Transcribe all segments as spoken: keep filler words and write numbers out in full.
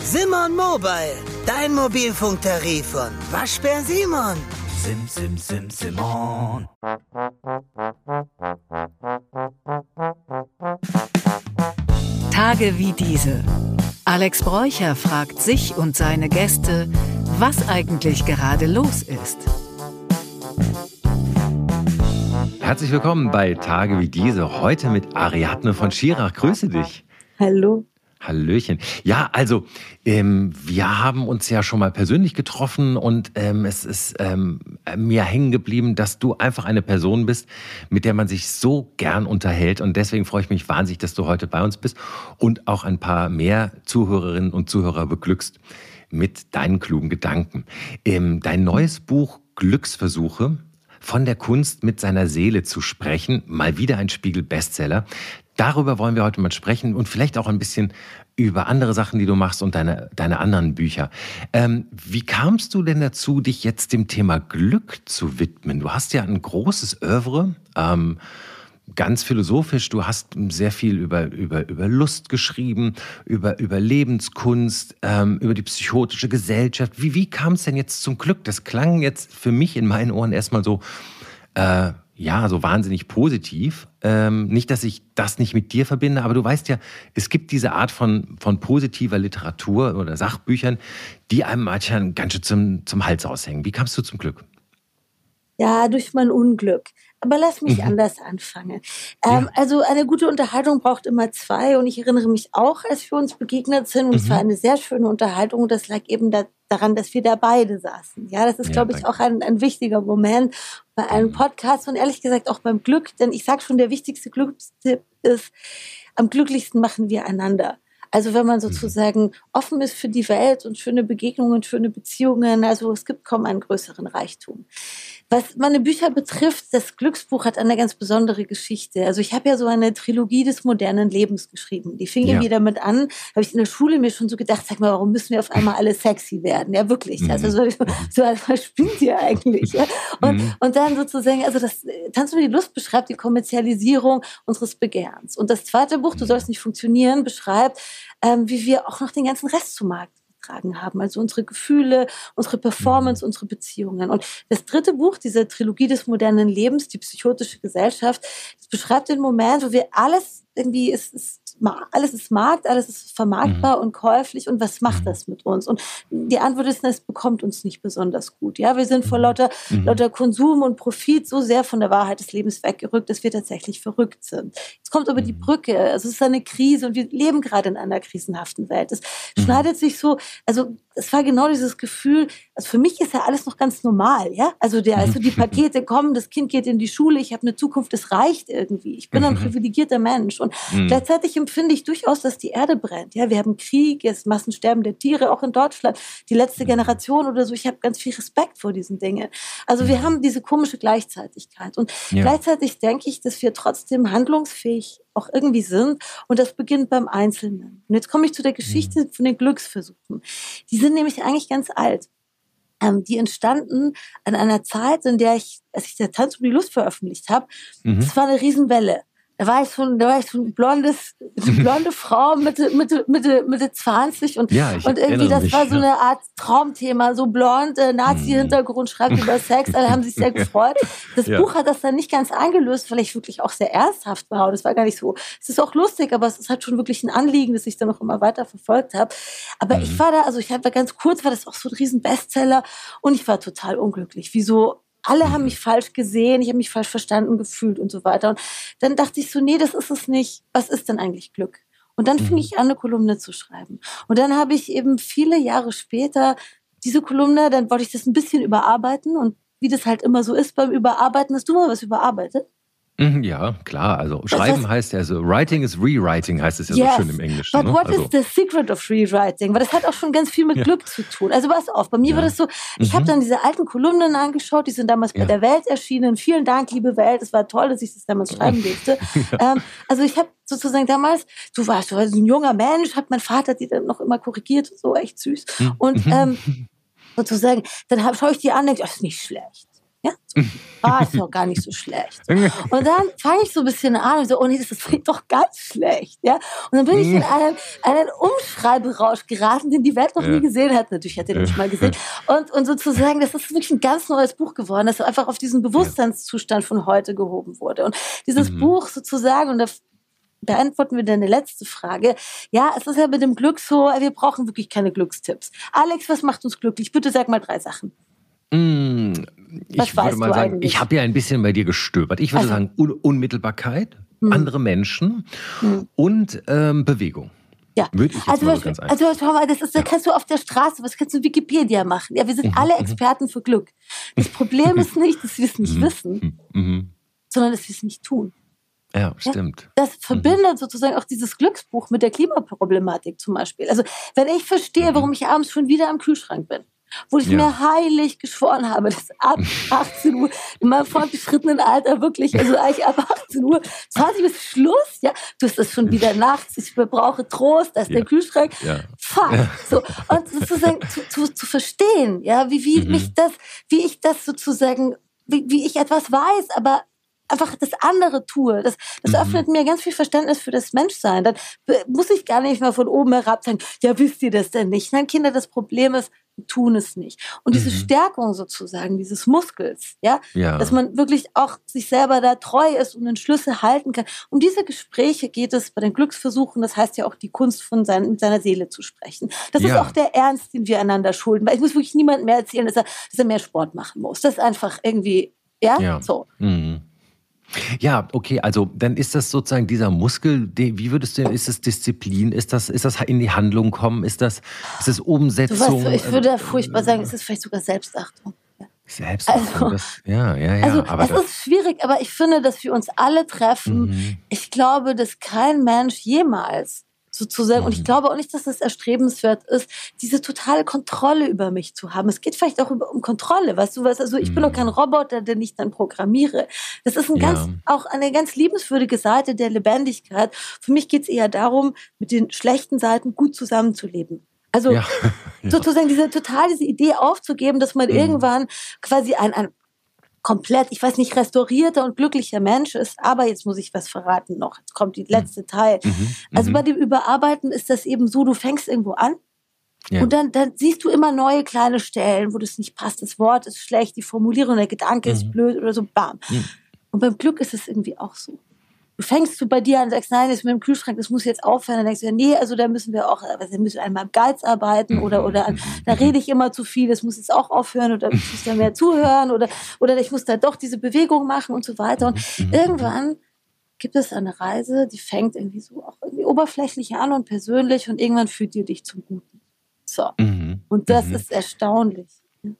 Simon Mobile, dein Mobilfunktarif von Waschbär Simon. Sim, sim, sim, Simon. Tage wie diese. Alex Bräucher fragt sich und seine Gäste, was eigentlich gerade los ist. Herzlich willkommen bei Tage wie diese. Heute mit Ariadne von Schirach. Grüße dich. Hallo. Hallöchen. Ja, also ähm, wir haben uns ja schon mal persönlich getroffen und ähm, es ist ähm, mir hängen geblieben, dass du einfach eine Person bist, mit der man sich so gern unterhält. Und deswegen freue ich mich wahnsinnig, dass du heute bei uns bist und auch ein paar mehr Zuhörerinnen und Zuhörer beglückst mit deinen klugen Gedanken. Ähm, dein neues Buch Glücksversuche, von der Kunst mit seiner Seele zu sprechen, mal wieder ein Spiegel-Bestseller. Darüber wollen wir heute mal sprechen und vielleicht auch ein bisschen über andere Sachen, die du machst und deine, deine anderen Bücher. Ähm, wie kamst du denn dazu, dich jetzt dem Thema Glück zu widmen? Du hast ja ein großes Oeuvre, ähm, ganz philosophisch. Du hast sehr viel über, über, über Lust geschrieben, über, über Lebenskunst, ähm, über die psychotische Gesellschaft. Wie, wie kam es denn jetzt zum Glück? Das klang jetzt für mich in meinen Ohren erstmal so, äh, ja, so wahnsinnig positiv. Ähm, nicht, dass ich das nicht mit dir verbinde, aber du weißt ja, es gibt diese Art von, von positiver Literatur oder Sachbüchern, die einem manchmal ganz schön zum, zum Hals raushängen. Wie kamst du zum Glück? Ja, durch mein Unglück. Aber lass mich mhm. anders anfangen. Ähm, ja. Also eine gute Unterhaltung braucht immer zwei. Und ich erinnere mich auch, als wir uns begegnet sind. Und mhm. es war eine sehr schöne Unterhaltung. Und das lag eben da, daran, dass wir da beide saßen. Ja, das ist, ja, glaube ich, auch ein, ein wichtiger Moment bei einem Podcast. Und ehrlich gesagt auch beim Glück. Denn ich sage schon, der wichtigste Glückstipp ist, am glücklichsten machen wir einander. Also wenn man sozusagen offen ist für die Welt und schöne Begegnungen, schöne Beziehungen, also es gibt kaum einen größeren Reichtum. Was meine Bücher betrifft, das Glücksbuch hat eine ganz besondere Geschichte. Also ich habe ja so eine Trilogie des modernen Lebens geschrieben. Die fing ja irgendwie damit an, habe ich in der Schule mir schon so gedacht, sag mal, warum müssen wir auf einmal alle sexy werden? Ja, wirklich. Mhm. Also so, so was spinnt ihr eigentlich? Ja? Und, mhm. und dann sozusagen, also das Tanz um die Lust beschreibt die Kommerzialisierung unseres Begehrens. Und das zweite Buch, Du sollst nicht funktionieren, beschreibt, ähm, wie wir auch noch den ganzen Rest zum Markt getragen haben. Also unsere Gefühle, unsere Performance, mhm. unsere Beziehungen. Und das dritte Buch, diese Trilogie des modernen Lebens, die psychotische Gesellschaft, das beschreibt den Moment, wo wir alles irgendwie, es ist, alles ist Markt, alles ist vermarktbar mhm. und käuflich. Und was macht das mit uns? Und die Antwort ist, es bekommt uns nicht besonders gut. Ja, wir sind vor lauter, mhm. lauter Konsum und Profit so sehr von der Wahrheit des Lebens weggerückt, dass wir tatsächlich verrückt sind. Jetzt kommt aber die Brücke. Also es ist eine Krise und wir leben gerade in einer krisenhaften Welt. Es mhm. schneidet sich so, also es war genau dieses Gefühl, also für mich ist ja alles noch ganz normal, ja? Also der, also die Pakete kommen, das Kind geht in die Schule, ich habe eine Zukunft, das reicht irgendwie. Ich bin ein privilegierter Mensch. Und mhm. gleichzeitig empfinde ich durchaus, dass die Erde brennt. Ja, wir haben Krieg, jetzt Massensterben der Tiere, auch in Deutschland. Die letzte Generation oder so, ich habe ganz viel Respekt vor diesen Dingen. Also wir haben diese komische Gleichzeitigkeit. Und ja. gleichzeitig denke ich, dass wir trotzdem handlungsfähig auch irgendwie sind. Und das beginnt beim Einzelnen. Und jetzt komme ich zu der Geschichte mhm. von den Glücksversuchen. Die sind nämlich eigentlich ganz alt. Ähm, die entstanden an einer Zeit, in der ich, als ich der Tanz um die Lust veröffentlicht habe, mhm. das war eine Riesenwelle. Da war ich schon, da war ich schon ein blondes, eine blonde Frau, Mitte, Mitte, Mitte, Mitte zwanzig und, ja, und irgendwie, das mich, war so ja. eine Art Traumthema, so blond, äh, Nazi-Hintergrund, schreibt über Sex, alle haben sich sehr gefreut. Das ja. Buch hat das dann nicht ganz eingelöst, weil ich wirklich auch sehr ernsthaft war und es war gar nicht so, es ist auch lustig, aber es ist halt schon wirklich ein Anliegen, das ich dann noch immer weiter verfolgt habe. Aber mhm. ich war da, also ich war ganz kurz, war das auch so ein riesen Bestseller und ich war total unglücklich. Wieso? Alle haben mich falsch gesehen, ich habe mich falsch verstanden gefühlt und so weiter. Und dann dachte ich so, nee, das ist es nicht. Was ist denn eigentlich Glück? Und dann fing ich an, eine Kolumne zu schreiben. Und dann habe ich eben viele Jahre später diese Kolumne, dann wollte ich das ein bisschen überarbeiten. Und wie das halt immer so ist beim Überarbeiten, hast du mal was überarbeitet? Ja, klar. Also schreiben das heißt ja so, writing is rewriting, heißt es ja yes, so schön im Englischen. But ne? what also. is the secret of rewriting? Weil das hat auch schon ganz viel mit ja. Glück zu tun. Also pass auf, bei mir ja. war das so, ich mhm. habe dann diese alten Kolumnen angeschaut, die sind damals bei ja. der Welt erschienen. Vielen Dank, liebe Welt, es war toll, dass ich das damals schreiben durfte. ja. ähm, also ich habe sozusagen damals, du warst, du warst ein junger Mensch, hat mein Vater die dann noch immer korrigiert, so echt süß. Mhm. Und ähm, sozusagen, dann schaue ich die an und denke, das ist nicht schlecht. Ja, so. Ah, ist doch gar nicht so schlecht. Und dann fange ich so ein bisschen an und so, oh nee, das ist doch ganz schlecht. Ja? Und dann bin ich in einen, einen Umschreiberausch geraten, den die Welt noch ja. nie gesehen hat. Natürlich hat er den nicht mal gesehen. Und, und sozusagen, das ist wirklich ein ganz neues Buch geworden, das einfach auf diesen Bewusstseinszustand von heute gehoben wurde. Und dieses mhm. Buch sozusagen, und da beantworten wir deine letzte Frage. Ja, es ist ja mit dem Glück so, wir brauchen wirklich keine Glückstipps. Alex, was macht uns glücklich? Bitte sag mal drei Sachen. Mm, ich würde mal sagen, eigentlich? ich habe ja ein bisschen bei dir gestöbert. Ich würde also. sagen, Un- Unmittelbarkeit, hm. andere Menschen hm. und ähm, Bewegung. Ja, würde ich jetzt also, mal was, so ganz also schau mal, das ist, ja. da kannst du auf der Straße, was kannst du Wikipedia machen? Ja, wir sind mhm. alle Experten für Glück. Das Problem ist nicht, dass wir es nicht mhm. wissen, mhm. sondern dass wir es nicht tun. Ja, stimmt. Ja, das verbindet mhm. sozusagen auch dieses Glücksbuch mit der Klimaproblematik zum Beispiel. Also wenn ich verstehe, warum ich abends schon wieder am Kühlschrank bin, wo ich ja. mir heilig geschworen habe, dass ab achtzehn Uhr in meinem fortgeschrittenen Alter wirklich, also eigentlich ab achtzehn Uhr, zwanzig bis Schluss, ja, du hast das schon wieder nachts, ich brauche Trost, da ist ja. der Kühlschrank, ja. fuck, so, und sozusagen zu, zu, zu verstehen, ja, wie, wie mhm. mich das, wie ich das sozusagen, wie, wie ich etwas weiß, aber einfach das andere tue. Das, das mhm. öffnet mir ganz viel Verständnis für das Menschsein. Dann muss ich gar nicht mehr von oben herab sagen, ja, wisst ihr das denn nicht? Nein, Kinder, das Problem ist, wir tun es nicht. Und diese mhm. Stärkung sozusagen, dieses Muskels, ja, ja, dass man wirklich auch sich selber da treu ist und Entschlüsse halten kann. Um diese Gespräche geht es bei den Glücksversuchen, das heißt ja auch die Kunst von sein, mit seiner Seele zu sprechen. Das ja. ist auch der Ernst, den wir einander schulden. Weil ich muss wirklich niemandem mehr erzählen, dass er, dass er mehr Sport machen muss. Das ist einfach irgendwie, ja, ja. so. Mhm. Ja, okay, also dann ist das sozusagen dieser Muskel, wie würdest du, ist es Disziplin, ist das, ist das in die Handlung kommen, ist das, ist das Umsetzung? Du weißt, ich würde furchtbar sagen, es ist vielleicht sogar Selbstachtung. Selbstachtung, also, das, ja, ja, ja. Also aber es das, ist schwierig, aber ich finde, dass wir uns alle treffen. Mhm. Ich glaube, dass kein Mensch jemals sozusagen, und ich glaube auch nicht, dass das erstrebenswert ist, diese totale Kontrolle über mich zu haben. Es geht vielleicht auch über, um Kontrolle, weißt du was? Also ich bin doch kein Roboter, den ich dann programmiere. Das ist ein ja. ganz, auch eine ganz liebenswürdige Seite der Lebendigkeit. Für mich geht es eher darum, mit den schlechten Seiten gut zusammenzuleben. Also ja. Ja. sozusagen diese total diese Idee aufzugeben, dass man mhm. irgendwann quasi ein, ein komplett, ich weiß nicht, restaurierter und glücklicher Mensch ist, aber jetzt muss ich was verraten noch. Jetzt kommt die letzte Teil. Mhm, also bei dem Überarbeiten ist das eben so, du fängst irgendwo an ja. und dann, dann siehst du immer neue kleine Stellen, wo das nicht passt. Das Wort ist schlecht, die Formulierung, der Gedanke mhm. ist blöd oder so, bam. Mhm. Und beim Glück ist es irgendwie auch so. Du fängst du bei dir an und sagst, nein, das mit dem Kühlschrank, das muss jetzt aufhören. Dann denkst du, ja, nee, also da müssen wir auch, da müssen wir einmal am Geiz arbeiten oder, oder an, da rede ich immer zu viel, das muss jetzt auch aufhören oder ich muss da mehr zuhören oder, oder ich muss da doch diese Bewegung machen und so weiter. Und irgendwann gibt es eine Reise, die fängt irgendwie so auch irgendwie oberflächlich an und persönlich und irgendwann führt die dich zum Guten. So. Mhm. Und das mhm. ist erstaunlich.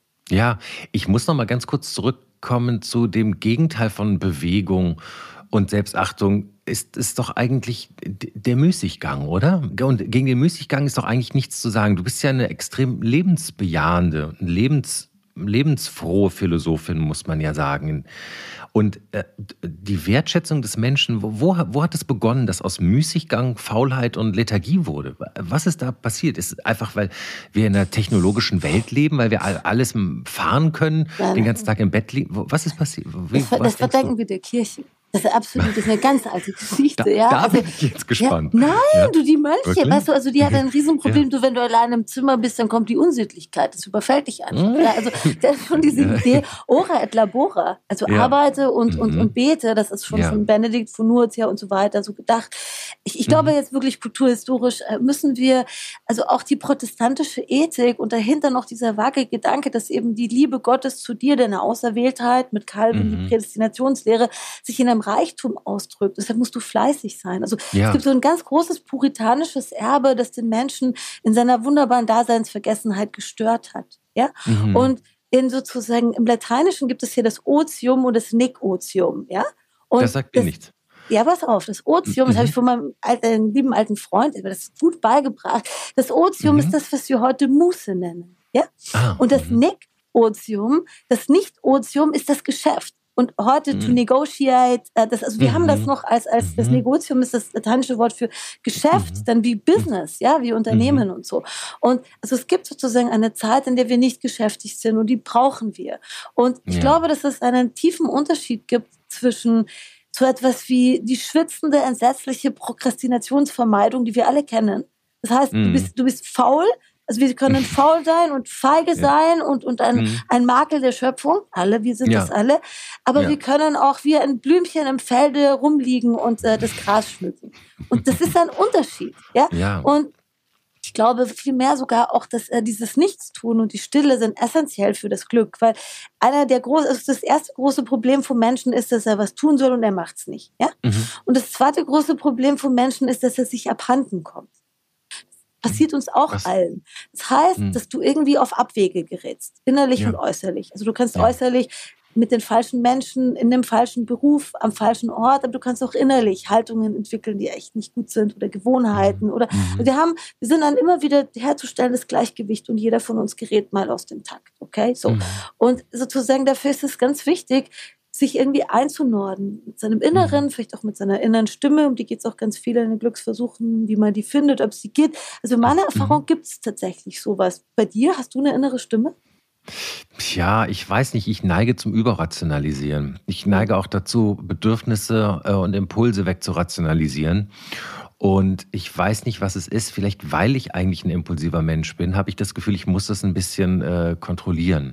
Ja, ich muss noch mal ganz kurz zurückkommen zu dem Gegenteil von Bewegung und Selbstachtung. Ist, ist doch eigentlich der Müßiggang, oder? Und gegen den Müßiggang ist doch eigentlich nichts zu sagen. Du bist ja eine extrem lebensbejahende, lebens, lebensfrohe Philosophin, muss man ja sagen. Und äh, die Wertschätzung des Menschen, wo, wo hat es begonnen, dass aus Müßiggang Faulheit und Lethargie wurde? Was ist da passiert? Ist es einfach, weil wir in einer technologischen Welt leben, weil wir alles fahren können, Nein. den ganzen Tag im Bett liegen? Was ist passiert? Wie, das das verdanken wir der Kirche. Das ist absolut, das ist eine ganz alte Geschichte. Da, ja. da also, bin ich jetzt gespannt. Ja, nein, ja. du, die Mönche, Wirklich? weißt du, also die hat ein Riesenproblem, ja. du, wenn du allein im Zimmer bist, dann kommt die Unsittlichkeit, das überfällt dich einfach. Ja, also das ist schon diese Idee, ora et labora, also ja. arbeite und, und, und bete, das ist schon ja. von Benedikt von Nurtia und so weiter so gedacht. Ich, ich glaube mhm. jetzt wirklich kulturhistorisch müssen wir, also auch die protestantische Ethik und dahinter noch dieser vage Gedanke, dass eben die Liebe Gottes zu dir, deine Auserwähltheit mit Calvin, mhm. die Prädestinationslehre, sich in einem Reichtum ausdrückt. Deshalb musst du fleißig sein. Also ja. es gibt so ein ganz großes puritanisches Erbe, das den Menschen in seiner wunderbaren Daseinsvergessenheit gestört hat. Ja? Mhm. Und in sozusagen im Lateinischen gibt es hier das Otium und das Nikotium. Ja? Und das sagt mir nichts. Ja, pass auf, das Otium, mhm. das habe ich von meinem alten, lieben alten Freund, der hat das gut beigebracht. Das Otium mhm. ist das, was wir heute Muße nennen. Ja? Ah, und das mhm. Nikotium, das Nicht-Otium ist das Geschäft. Und heute to Mhm. negotiate, äh, das, also wir haben das Mhm. noch als, als das Mhm. Negotium ist das lateinische Wort für Geschäft, Mhm. dann wie Business, ja, wie Unternehmen Mhm. und so. Und also es gibt sozusagen eine Zeit, in der wir nicht geschäftig sind und die brauchen wir. Und ich Ja. glaube, dass es einen tiefen Unterschied gibt zwischen so etwas wie die schwitzende, entsetzliche Prokrastinationsvermeidung, die wir alle kennen. Das heißt, du Mhm. bist, du bist faul. Also wir können faul sein und feige Ja. sein und, und ein, Mhm. ein Makel der Schöpfung. Alle, wir sind das Ja. alle. Aber Ja. wir können auch wie ein Blümchen im Felde rumliegen und äh, das Gras schmücken. Und das ist ein Unterschied. Ja? Ja. Und ich glaube vielmehr sogar auch, dass äh, dieses Nichtstun und die Stille sind essentiell für das Glück. Weil einer der großen, also das erste große Problem von Menschen ist, dass er was tun soll und er macht es nicht. Ja? Mhm. Und das zweite große Problem von Menschen ist, dass er sich abhanden kommt. Passiert uns auch Was? allen. Das heißt, Mhm. dass du irgendwie auf Abwege gerätst, innerlich Ja. und äußerlich. Also du kannst Ja. äußerlich mit den falschen Menschen, in dem falschen Beruf, am falschen Ort, aber du kannst auch innerlich Haltungen entwickeln, die echt nicht gut sind oder Gewohnheiten. Oder Mhm. wir haben, wir sind dann immer wieder herzustellendes Gleichgewicht und jeder von uns gerät mal aus dem Takt. Okay, so. Mhm. Und sozusagen dafür ist es ganz wichtig, sich irgendwie einzunorden mit seinem Inneren, Mhm. vielleicht auch mit seiner inneren Stimme, um die geht es auch ganz viel in den Glücksversuchen, wie man die findet, ob sie geht. Also in meiner Erfahrung Mhm. gibt es tatsächlich sowas. Bei dir, hast du eine innere Stimme? Tja, ich weiß nicht, ich neige zum Überrationalisieren. Ich neige auch dazu, Bedürfnisse äh, und Impulse wegzurationalisieren. Und ich weiß nicht, was es ist. Vielleicht, weil ich eigentlich ein impulsiver Mensch bin, habe ich das Gefühl, ich muss das ein bisschen äh, kontrollieren.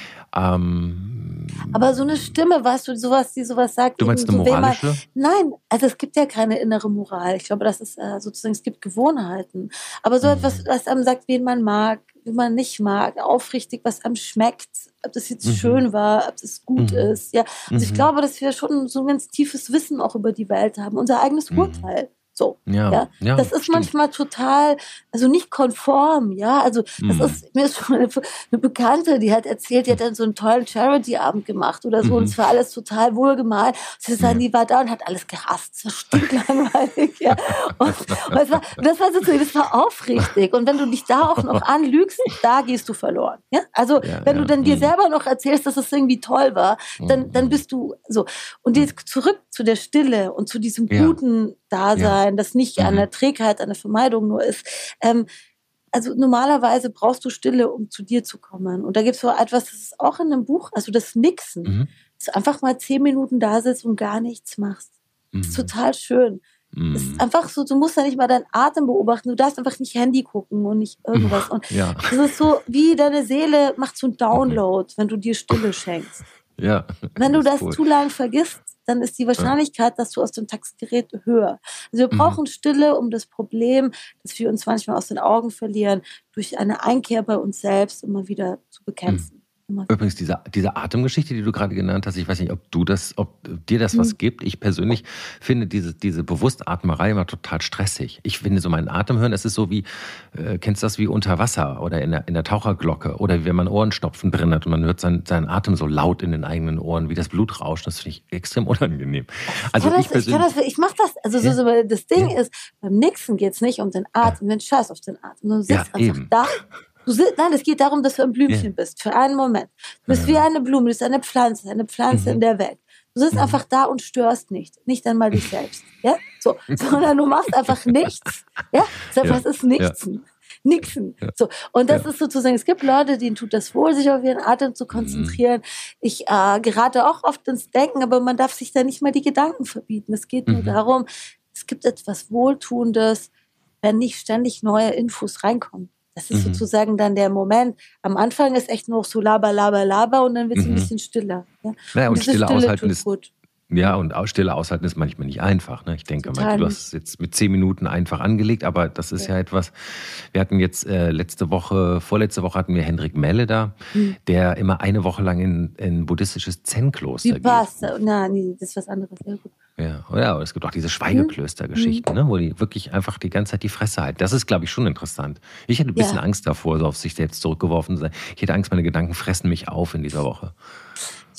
Ähm, Aber so eine Stimme, weißt du, sowas, die sowas sagt. Du meinst eben eine so, wenn man- moralische? Nein, also es gibt ja keine innere Moral. Ich glaube, das ist äh, sozusagen, es gibt Gewohnheiten. Aber so Mhm. etwas, was einem sagt, wen man mag, wie man nicht mag, aufrichtig, was einem schmeckt, ob das jetzt Mhm. schön war, ob das gut Mhm. ist. Ja, also ich Mhm. glaube, dass wir schon so ein ganz tiefes Wissen auch über die Welt haben, unser eigenes Mhm. Urteil. So. Ja, Ja, ja, das ist stimmt. manchmal total, also nicht konform, ja, also das Mhm. ist, mir ist schon eine, eine Bekannte, die hat erzählt, die hat dann so einen tollen Charity-Abend gemacht oder so Mhm. und es war alles total wohlgemalt. Sie sagt, Ja. die war da und hat alles gehasst, es war stinklangweilig, ja. Und, und, es war, und das war sozusagen, das war aufrichtig und wenn du dich da auch noch anlügst, da gehst du verloren, ja. Also Ja, wenn ja. du dann dir Mhm. selber noch erzählst, dass es irgendwie toll war, dann, dann Mhm. bist du so. Und jetzt zurück zu der Stille und zu diesem Ja. guten Dasein, das nicht Mhm. eine Trägheit, eine Vermeidung nur ist. Ähm, also normalerweise brauchst du Stille, um zu dir zu kommen. Und da gibt es so etwas, das ist auch in einem Buch, also das Nixen. Mhm. Dass du einfach mal zehn Minuten da sitzt und gar nichts machst. Das ist Mhm. total schön. Es ist Mhm. einfach so, du musst ja nicht mal deinen Atem beobachten, du darfst einfach nicht Handy gucken und nicht irgendwas. Und Ja. das ist so, wie deine Seele macht so einen Download, wenn du dir Stille schenkst. Ja. Wenn du Das ist das cool. zu lang vergisst, dann ist die Wahrscheinlichkeit, dass du aus dem Text gerät, höher. Also wir Mhm. brauchen Stille, um das Problem, das wir uns manchmal aus den Augen verlieren, durch eine Einkehr bei uns selbst immer wieder zu bekämpfen. Immer wieder. Übrigens, diese, diese Atemgeschichte, die du gerade genannt hast, ich weiß nicht, ob du das, ob dir das was Hm. gibt. Ich persönlich finde diese, diese Bewusstatmerei immer total stressig. Ich finde so meinen Atem hören, es ist so wie, äh, kennst du das wie unter Wasser oder in der, in der Taucherglocke oder wie wenn man Ohrenstopfen drin hat und man hört seinen, seinen Atem so laut in den eigenen Ohren, wie das Blut rauscht. Das finde ich extrem unangenehm. Also ich, kann ich das, ich, kann persönlich. das, ich mach das, also Ja. so, so, das Ding Ja. ist, beim Nixen geht es nicht um den Atem, den Scheiß auf den Atem. Du sitzt Ja, einfach eben. da. Du sitzt, nein, es geht darum, dass du ein Blümchen Ja. bist, für einen Moment. Du bist Ja. wie eine Blume, du bist eine Pflanze, eine Pflanze Mhm. in der Welt. Du sitzt Mhm. einfach da und störst nicht, nicht einmal dich selbst. Ja? So, sondern du machst einfach nichts. Ja? Das Ja. ist Nichtsen. Nixen. Ja. So. Und das Ja. ist sozusagen, es gibt Leute, denen tut das wohl, sich auf ihren Atem zu konzentrieren. Ich äh, gerate auch oft ins Denken, aber man darf sich da nicht mal die Gedanken verbieten. Es geht nur Mhm. darum, es gibt etwas Wohltuendes, wenn nicht ständig neue Infos reinkommen. Das ist Mhm. sozusagen dann der Moment. Am Anfang ist echt noch so laber, laber, laber und dann wird es Mhm. ein bisschen stiller. Ja? Naja, und diese Stille aushalten tut ist, gut. ja, und auch Stille aushalten ist manchmal nicht einfach. Ne? Ich denke mal, Total du nicht. hast es jetzt mit zehn Minuten einfach angelegt, aber das ist Ja. ja etwas, wir hatten jetzt äh, letzte Woche, vorletzte Woche hatten wir Hendrik Melle da, Hm. der immer eine Woche lang in ein buddhistisches Zen-Kloster Wie geht. passt? Na, nee, das ist was anderes. Ja, gut. Ja, ja, aber es gibt auch diese Schweigeklöster-Geschichten, ne, wo die wirklich einfach die ganze Zeit die Fresse halten. Das ist, glaube ich, schon interessant. Ich hätte ein bisschen Ja. Angst davor, so auf sich selbst zurückgeworfen zu sein. Ich hätte Angst, meine Gedanken fressen mich auf in dieser Woche. Ich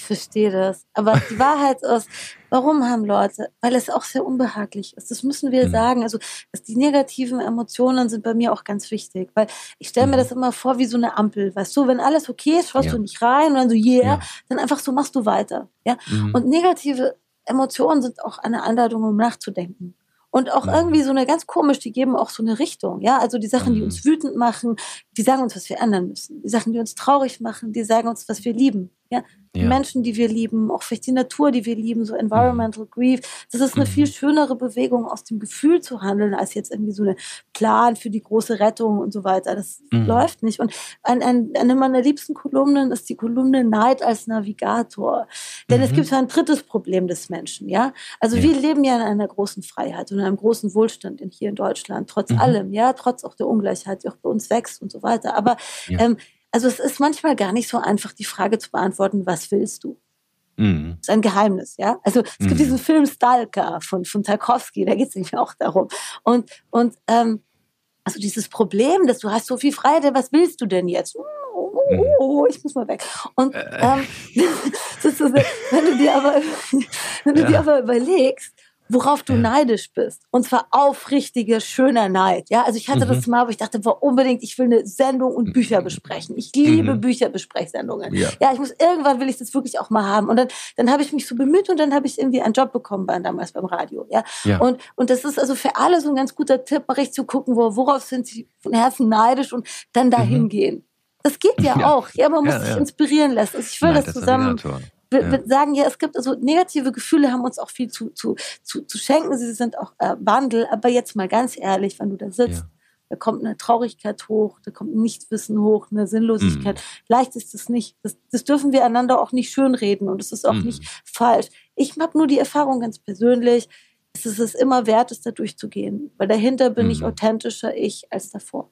Ich verstehe das. Aber die Wahrheit ist, warum haben Leute? Weil es auch sehr unbehaglich ist. Das müssen wir mhm. sagen. Also dass die negativen Emotionen sind bei mir auch ganz wichtig. Weil ich stelle mir das immer vor wie so eine Ampel. Weißt du, wenn alles okay ist, schaust ja. du nicht rein und dann so, yeah, ja. dann einfach so machst du weiter. Ja? Mhm. Und negative Emotionen sind auch eine Einladung, um nachzudenken. Und auch mhm. irgendwie so eine ganz komisch, die geben auch so eine Richtung. Ja, also die Sachen, die uns wütend machen, die sagen uns, was wir ändern müssen. Die Sachen, die uns traurig machen, die sagen uns, was wir lieben. Ja, die ja. Menschen, die wir lieben, auch vielleicht die Natur, die wir lieben, so Environmental mhm. Grief. Das ist eine mhm. viel schönere Bewegung, aus dem Gefühl zu handeln, als jetzt irgendwie so eine Plan für die große Rettung und so weiter. Das mhm. läuft nicht. Und ein, ein, eine meiner liebsten Kolumnen ist die Kolumne Neid als Navigator. Denn mhm. es gibt ein drittes Problem des Menschen. Ja, also ja. wir leben ja in einer großen Freiheit und in einem großen Wohlstand in, hier in Deutschland, trotz mhm. allem, ja, trotz auch der Ungleichheit, die auch bei uns wächst und so weiter. Aber ja. ähm, also es ist manchmal gar nicht so einfach, die Frage zu beantworten, was willst du? Mhm. Das ist ein Geheimnis, ja. Also es gibt mhm. diesen Film Stalker von, von Tarkovsky, da geht es nämlich auch darum. Und, und ähm, also dieses Problem, dass du hast so viel Freiheit, was willst du denn jetzt? Oh, oh, oh, ich muss mal weg. Und ähm, das ist so, wenn du dir aber, wenn du ja. dir aber überlegst, worauf du ja. neidisch bist. Und zwar aufrichtiger, schöner Neid. Ja, also ich hatte mhm. das mal, wo ich dachte, war unbedingt, ich will eine Sendung und Bücher besprechen. Ich liebe mhm. Bücherbesprechsendungen. Ja. ja, ich muss, irgendwann will ich das wirklich auch mal haben. Und dann, dann habe ich mich so bemüht und dann habe ich irgendwie einen Job bekommen bei, damals beim Radio. Ja, ja. Und, und das ist also für alle so ein ganz guter Tipp, mal richtig zu gucken, wo, worauf sind sie von Herzen neidisch und dann dahin mhm. gehen. Das geht ja, ja auch. Ja, man muss ja, sich ja. inspirieren lassen. Also ich will Nein, das zusammen... Wir ja. sagen ja, es gibt also negative Gefühle, haben uns auch viel zu, zu, zu, zu schenken. Sie sind auch äh, Wandel. Aber jetzt mal ganz ehrlich, wenn du da sitzt, ja. da kommt eine Traurigkeit hoch, da kommt ein Nichtwissen hoch, eine Sinnlosigkeit. Mhm. Leicht ist das nicht. Das, das dürfen wir einander auch nicht schönreden und es ist auch mhm. nicht falsch. Ich habe nur die Erfahrung ganz persönlich, dass es es immer wert ist, da durchzugehen. Weil dahinter bin mhm. ich authentischer ich als davor.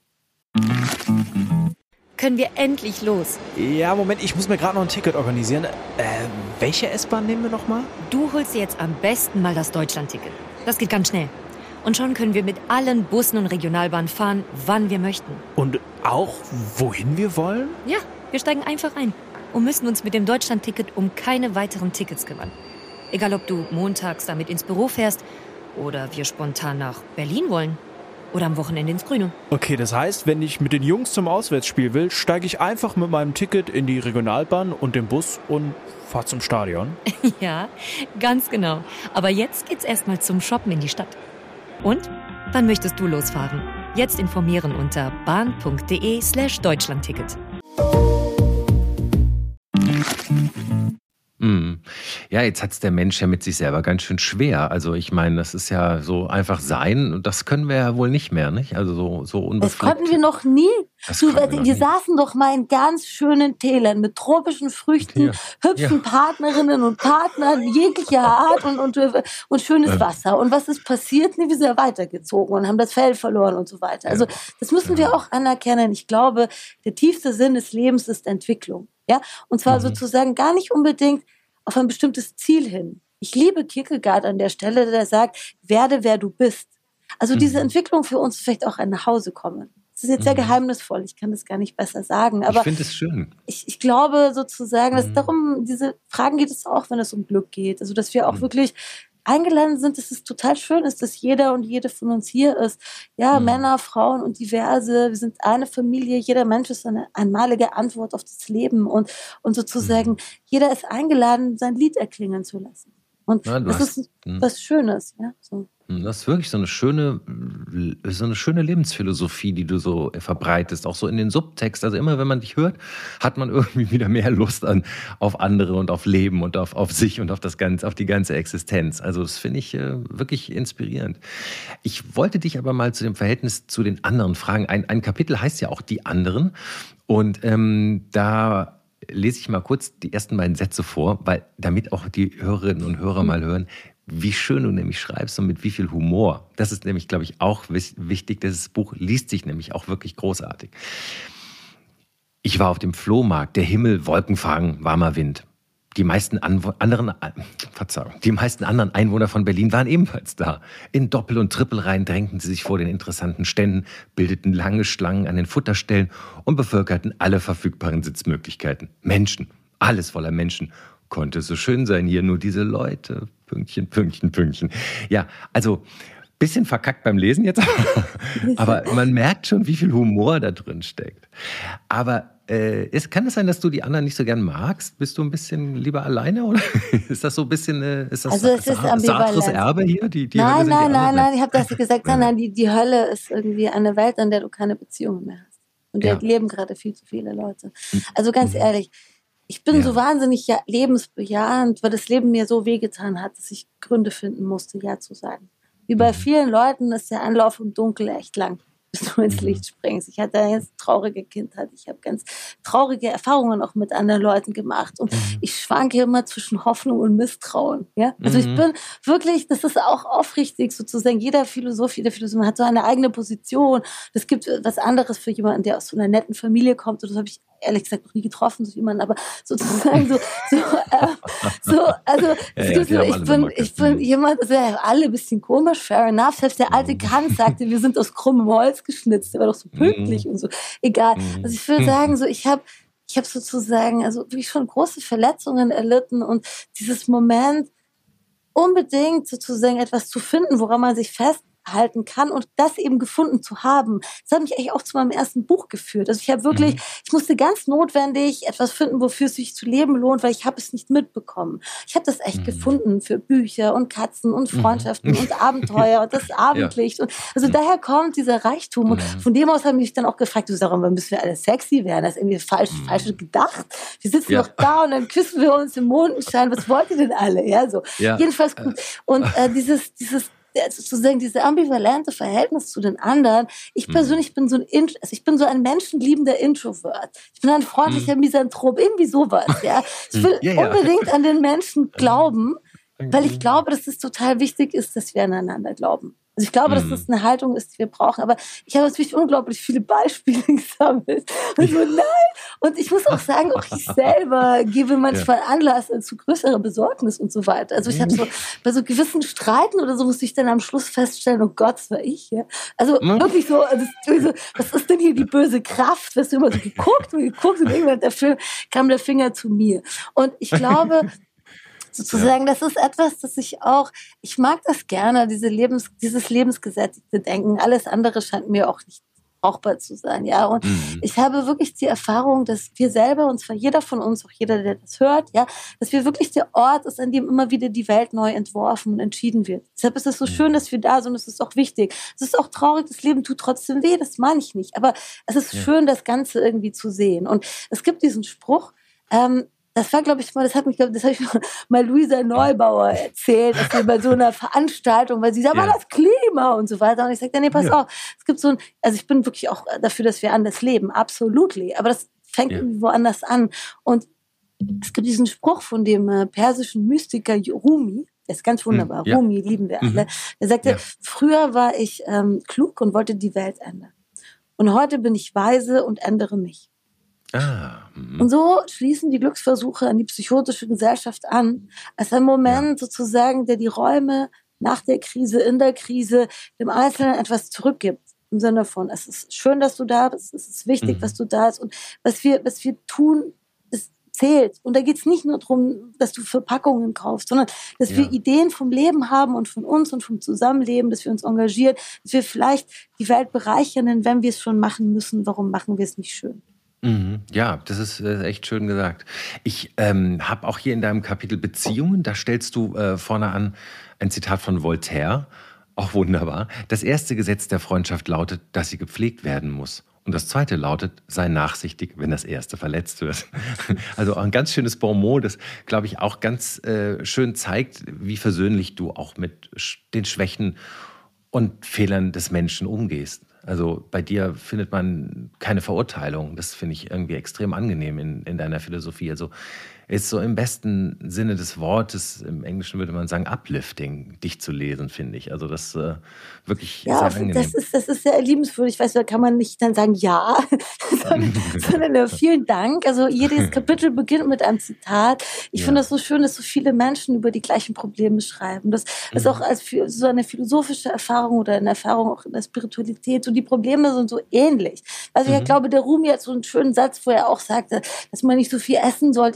Können wir endlich los? Ja, Moment, ich muss mir gerade noch ein Ticket organisieren. Äh, welche S-Bahn nehmen wir nochmal? Du holst dir jetzt am besten mal das Deutschland-Ticket. Das geht ganz schnell. Und schon können wir mit allen Bussen und Regionalbahnen fahren, wann wir möchten. Und auch, wohin wir wollen? Ja, wir steigen einfach ein und müssen uns mit dem Deutschland-Ticket um keine weiteren Tickets kümmern. Egal, ob du montags damit ins Büro fährst oder wir spontan nach Berlin wollen. Oder am Wochenende ins Grüne. Okay, das heißt, wenn ich mit den Jungs zum Auswärtsspiel will, steige ich einfach mit meinem Ticket in die Regionalbahn und den Bus und fahre zum Stadion? Ja, ganz genau. Aber jetzt geht's erstmal zum Shoppen in die Stadt. Und? Wann möchtest du losfahren? Jetzt informieren unter bahn.de slash Deutschlandticket. Mm. Ja, jetzt hat's der Mensch ja mit sich selber ganz schön schwer. Also ich meine, das ist ja so einfach sein und das können wir ja wohl nicht mehr, nicht? Also so, so unbefleckt. Das konnten wir noch nie. Du, wir, wir, wir saßen doch mal in ganz schönen Tälern mit tropischen Früchten, ja. hübschen ja. Partnerinnen und Partnern jeglicher Art und, und, und schönes ja. Wasser. Und was ist passiert? Nee, wir sind ja weitergezogen und haben das Fell verloren und so weiter. Also das müssen wir auch anerkennen. Ich glaube, der tiefste Sinn des Lebens ist Entwicklung. Ja? Und zwar mhm. sozusagen gar nicht unbedingt auf ein bestimmtes Ziel hin. Ich liebe Kierkegaard an der Stelle, der sagt, werde, wer du bist. Also mhm. diese Entwicklung für uns vielleicht auch ein Nachhause kommen. Das ist jetzt sehr mhm. geheimnisvoll, ich kann das gar nicht besser sagen. Aber ich finde es schön. Ich, ich glaube sozusagen, dass mhm. darum, diese Fragen geht es auch, wenn es um Glück geht. Also dass wir auch mhm. wirklich eingeladen sind, dass es total schön ist, dass jeder und jede von uns hier ist. Ja, mhm. Männer, Frauen und diverse. Wir sind eine Familie. Jeder Mensch ist eine einmalige Antwort auf das Leben. Und, und sozusagen, mhm. jeder ist eingeladen, sein Lied erklingen zu lassen. Und ja, das hast, ist mh. was Schönes. Ja, so. Das ist wirklich so eine schöne, so eine schöne Lebensphilosophie, die du so verbreitest, auch so in den Subtext. Also immer, wenn man dich hört, hat man irgendwie wieder mehr Lust an, auf andere und auf Leben und auf, auf sich und auf das ganze, auf die ganze Existenz. Also das finde ich äh, wirklich inspirierend. Ich wollte dich aber mal zu dem Verhältnis zu den anderen fragen. Ein, ein Kapitel heißt ja auch Die anderen. Und ähm, da lese ich mal kurz die ersten beiden Sätze vor, weil damit auch die Hörerinnen und Hörer mal hören, wie schön du nämlich schreibst und mit wie viel Humor. Das ist nämlich, glaube ich, auch wichtig. Das Buch liest sich nämlich auch wirklich großartig. Ich war auf dem Flohmarkt, der Himmel, Wolkenfang, warmer Wind. Die meisten Anwo- anderen, Verzeihung, die meisten anderen Einwohner von Berlin waren ebenfalls da. In Doppel- und Trippelreihen drängten sie sich vor den interessanten Ständen, bildeten lange Schlangen an den Futterstellen und bevölkerten alle verfügbaren Sitzmöglichkeiten. Menschen, alles voller Menschen. konnte so schön sein hier, nur diese Leute, Pünktchen, Pünktchen, Pünktchen. Ja, also bisschen verkackt beim Lesen jetzt, aber man merkt schon, wie viel Humor da drin steckt. Aber äh, ist, kann es sein, dass du die anderen nicht so gern magst? Bist du ein bisschen lieber alleine oder ist das so ein bisschen, äh, ist das Also es ist Sartres Erbe hier? Die, die nein, Hölle sind nein, die nein, Arme? nein, ich habe das nicht gesagt. Nein, nein, die, die Hölle ist irgendwie eine Welt, in der du keine Beziehungen mehr hast. Und Ja. dort leben gerade viel zu viele Leute. Also ganz ehrlich, ich bin Ja. so wahnsinnig ja, lebensbejahend, weil das Leben mir so wehgetan hat, dass ich Gründe finden musste, Ja zu sagen. Wie bei vielen Leuten ist der Anlauf im Dunkeln echt lang, bis du ins Licht springst. Ich hatte eine ganz traurige Kindheit. Ich habe ganz traurige Erfahrungen auch mit anderen Leuten gemacht. Und ich schwanke immer zwischen Hoffnung und Misstrauen. Ja? Also ich bin wirklich, das ist auch aufrichtig sozusagen, jeder Philosoph, jeder Philosoph hat so eine eigene Position. Es gibt was anderes für jemanden, der aus so einer netten Familie kommt. Und das habe ich ehrlich gesagt noch nie getroffen, so jemanden, aber sozusagen so, so, äh, so also Ja, es ja, gibt die so, haben ich alle bin, Macke. ich bin jemand, also ja, alle ein bisschen komisch, fair enough. Selbst der alte Kant sagte, wir sind aus krummem Holz geschnitzt, der war doch so pünktlich und so. Egal. Also ich will sagen, so ich habe ich habe sozusagen also wirklich schon große Verletzungen erlitten und dieses Moment unbedingt sozusagen etwas zu finden, woran man sich festhalten kann und das eben gefunden zu haben. Das hat mich eigentlich auch zu meinem ersten Buch geführt. Also ich habe wirklich, mhm. ich musste ganz notwendig etwas finden, wofür es sich zu leben lohnt, weil ich habe es nicht mitbekommen. Ich habe das echt mhm. gefunden für Bücher und Katzen und Freundschaften mhm. und Abenteuer und das Abendlicht. Ja. Und also mhm. daher kommt dieser Reichtum. Mhm. Und von dem aus habe ich mich dann auch gefragt, du sagst, warum müssen wir alle sexy werden? Das ist irgendwie falsch, mhm. falsch gedacht. Wir sitzen ja. doch da und dann küssen wir uns im Mondenschein. Was wollt ihr denn alle? Ja, so. Ja. Jedenfalls gut. Und äh, dieses, dieses sozusagen diese ambivalente Verhältnis zu den anderen. Ich persönlich bin so ein Int- also ich bin so ein menschenliebender Introvert. Ich bin ein freundlicher Misanthrop, irgendwie sowas. Ja, ich will ja, ja. unbedingt an den Menschen glauben, weil ich glaube, dass es total wichtig ist, dass wir aneinander glauben. Also ich glaube, dass das eine Haltung ist, die wir brauchen. Aber ich habe natürlich unglaublich viele Beispiele gesammelt. Und so, nein. Und ich muss auch sagen, auch ich selber gebe manchmal ja. Anlass zu größerer Besorgnis und so weiter. Also ich habe so, bei so gewissen Streiten oder so musste ich dann am Schluss feststellen, oh Gott, das war ich. Ja? Also mhm. wirklich so, also so, was ist denn hier die böse Kraft? Weißt du, immer so geguckt und geguckt und irgendwann der Film kam der Finger zu mir. Und ich glaube, sozusagen, ja. das ist etwas, das ich auch, ich mag das gerne, diese Lebens, dieses lebensgesättigte Denken. Alles andere scheint mir auch nicht brauchbar zu sein, ja. Und mhm. ich habe wirklich die Erfahrung, dass wir selber, und zwar jeder von uns, auch jeder, der das hört, ja, dass wir wirklich der Ort ist, an dem immer wieder die Welt neu entworfen und entschieden wird. Deshalb ist es so schön, dass wir da sind, und es ist auch wichtig. Es ist auch traurig, das Leben tut trotzdem weh, das meine ich nicht. Aber es ist ja. schön, das Ganze irgendwie zu sehen. Und es gibt diesen Spruch, ähm, das war, glaube ich, mal, das hat mich, glaub, das habe ich mal Luisa Neubauer erzählt, dass wir bei so einer Veranstaltung, weil sie sagt, ja. war das Klima und so weiter. Und ich sagte, nee, pass ja. auf, es gibt so ein, also ich bin wirklich auch dafür, dass wir anders leben, absolutely. Aber das fängt ja. irgendwie woanders an. Und es gibt diesen Spruch von dem äh, persischen Mystiker Rumi, der ist ganz wunderbar, ja. Rumi lieben wir alle. Der sagte, ja. früher war ich ähm, klug und wollte die Welt ändern. Und heute bin ich weise und ändere mich. Ah, und so schließen die Glücksversuche an die psychotische Gesellschaft an, als ein Moment ja. sozusagen, der die Räume nach der Krise, in der Krise, dem Einzelnen etwas zurückgibt. Im Sinne von, es ist schön, dass du da bist, es ist wichtig, mhm. was du da bist und was wir, was wir tun, es zählt. Und da geht es nicht nur darum, dass du Verpackungen kaufst, sondern dass ja. wir Ideen vom Leben haben und von uns und vom Zusammenleben, dass wir uns engagieren, dass wir vielleicht die Welt bereichern, denn wenn wir es schon machen müssen, warum machen wir es nicht schön? Ja, das ist äh, echt schön gesagt. Ich ähm, habe auch hier in deinem Kapitel Beziehungen, da stellst du äh, vorne an ein Zitat von Voltaire, auch wunderbar. Das erste Gesetz der Freundschaft lautet, dass sie gepflegt werden muss. Und das zweite lautet, sei nachsichtig, wenn das erste verletzt wird. Also auch ein ganz schönes Bonmot, das, glaube ich, auch ganz äh, schön zeigt, wie versöhnlich du auch mit den Schwächen und Fehlern des Menschen umgehst. Also bei dir findet man keine Verurteilung. Das finde ich irgendwie extrem angenehm in, in deiner Philosophie. Also ist so im besten Sinne des Wortes, im Englischen würde man sagen, uplifting, dich zu lesen, finde ich. Also das äh, wirklich ja, sehr angenehm. Das ist, das ist sehr liebenswürdig. Ich weiß, da kann man nicht dann sagen, ja, sondern, sondern äh, vielen Dank. Also jedes Kapitel beginnt mit einem Zitat. Ich ja. finde das so schön, dass so viele Menschen über die gleichen Probleme schreiben. Das ist mhm. auch als so eine philosophische Erfahrung oder eine Erfahrung auch in der Spiritualität. Und die Probleme sind so ähnlich. Also mhm. ich glaube, der Rumi hat so einen schönen Satz, wo er auch sagte, dass man nicht so viel essen sollte. Ich glaube, der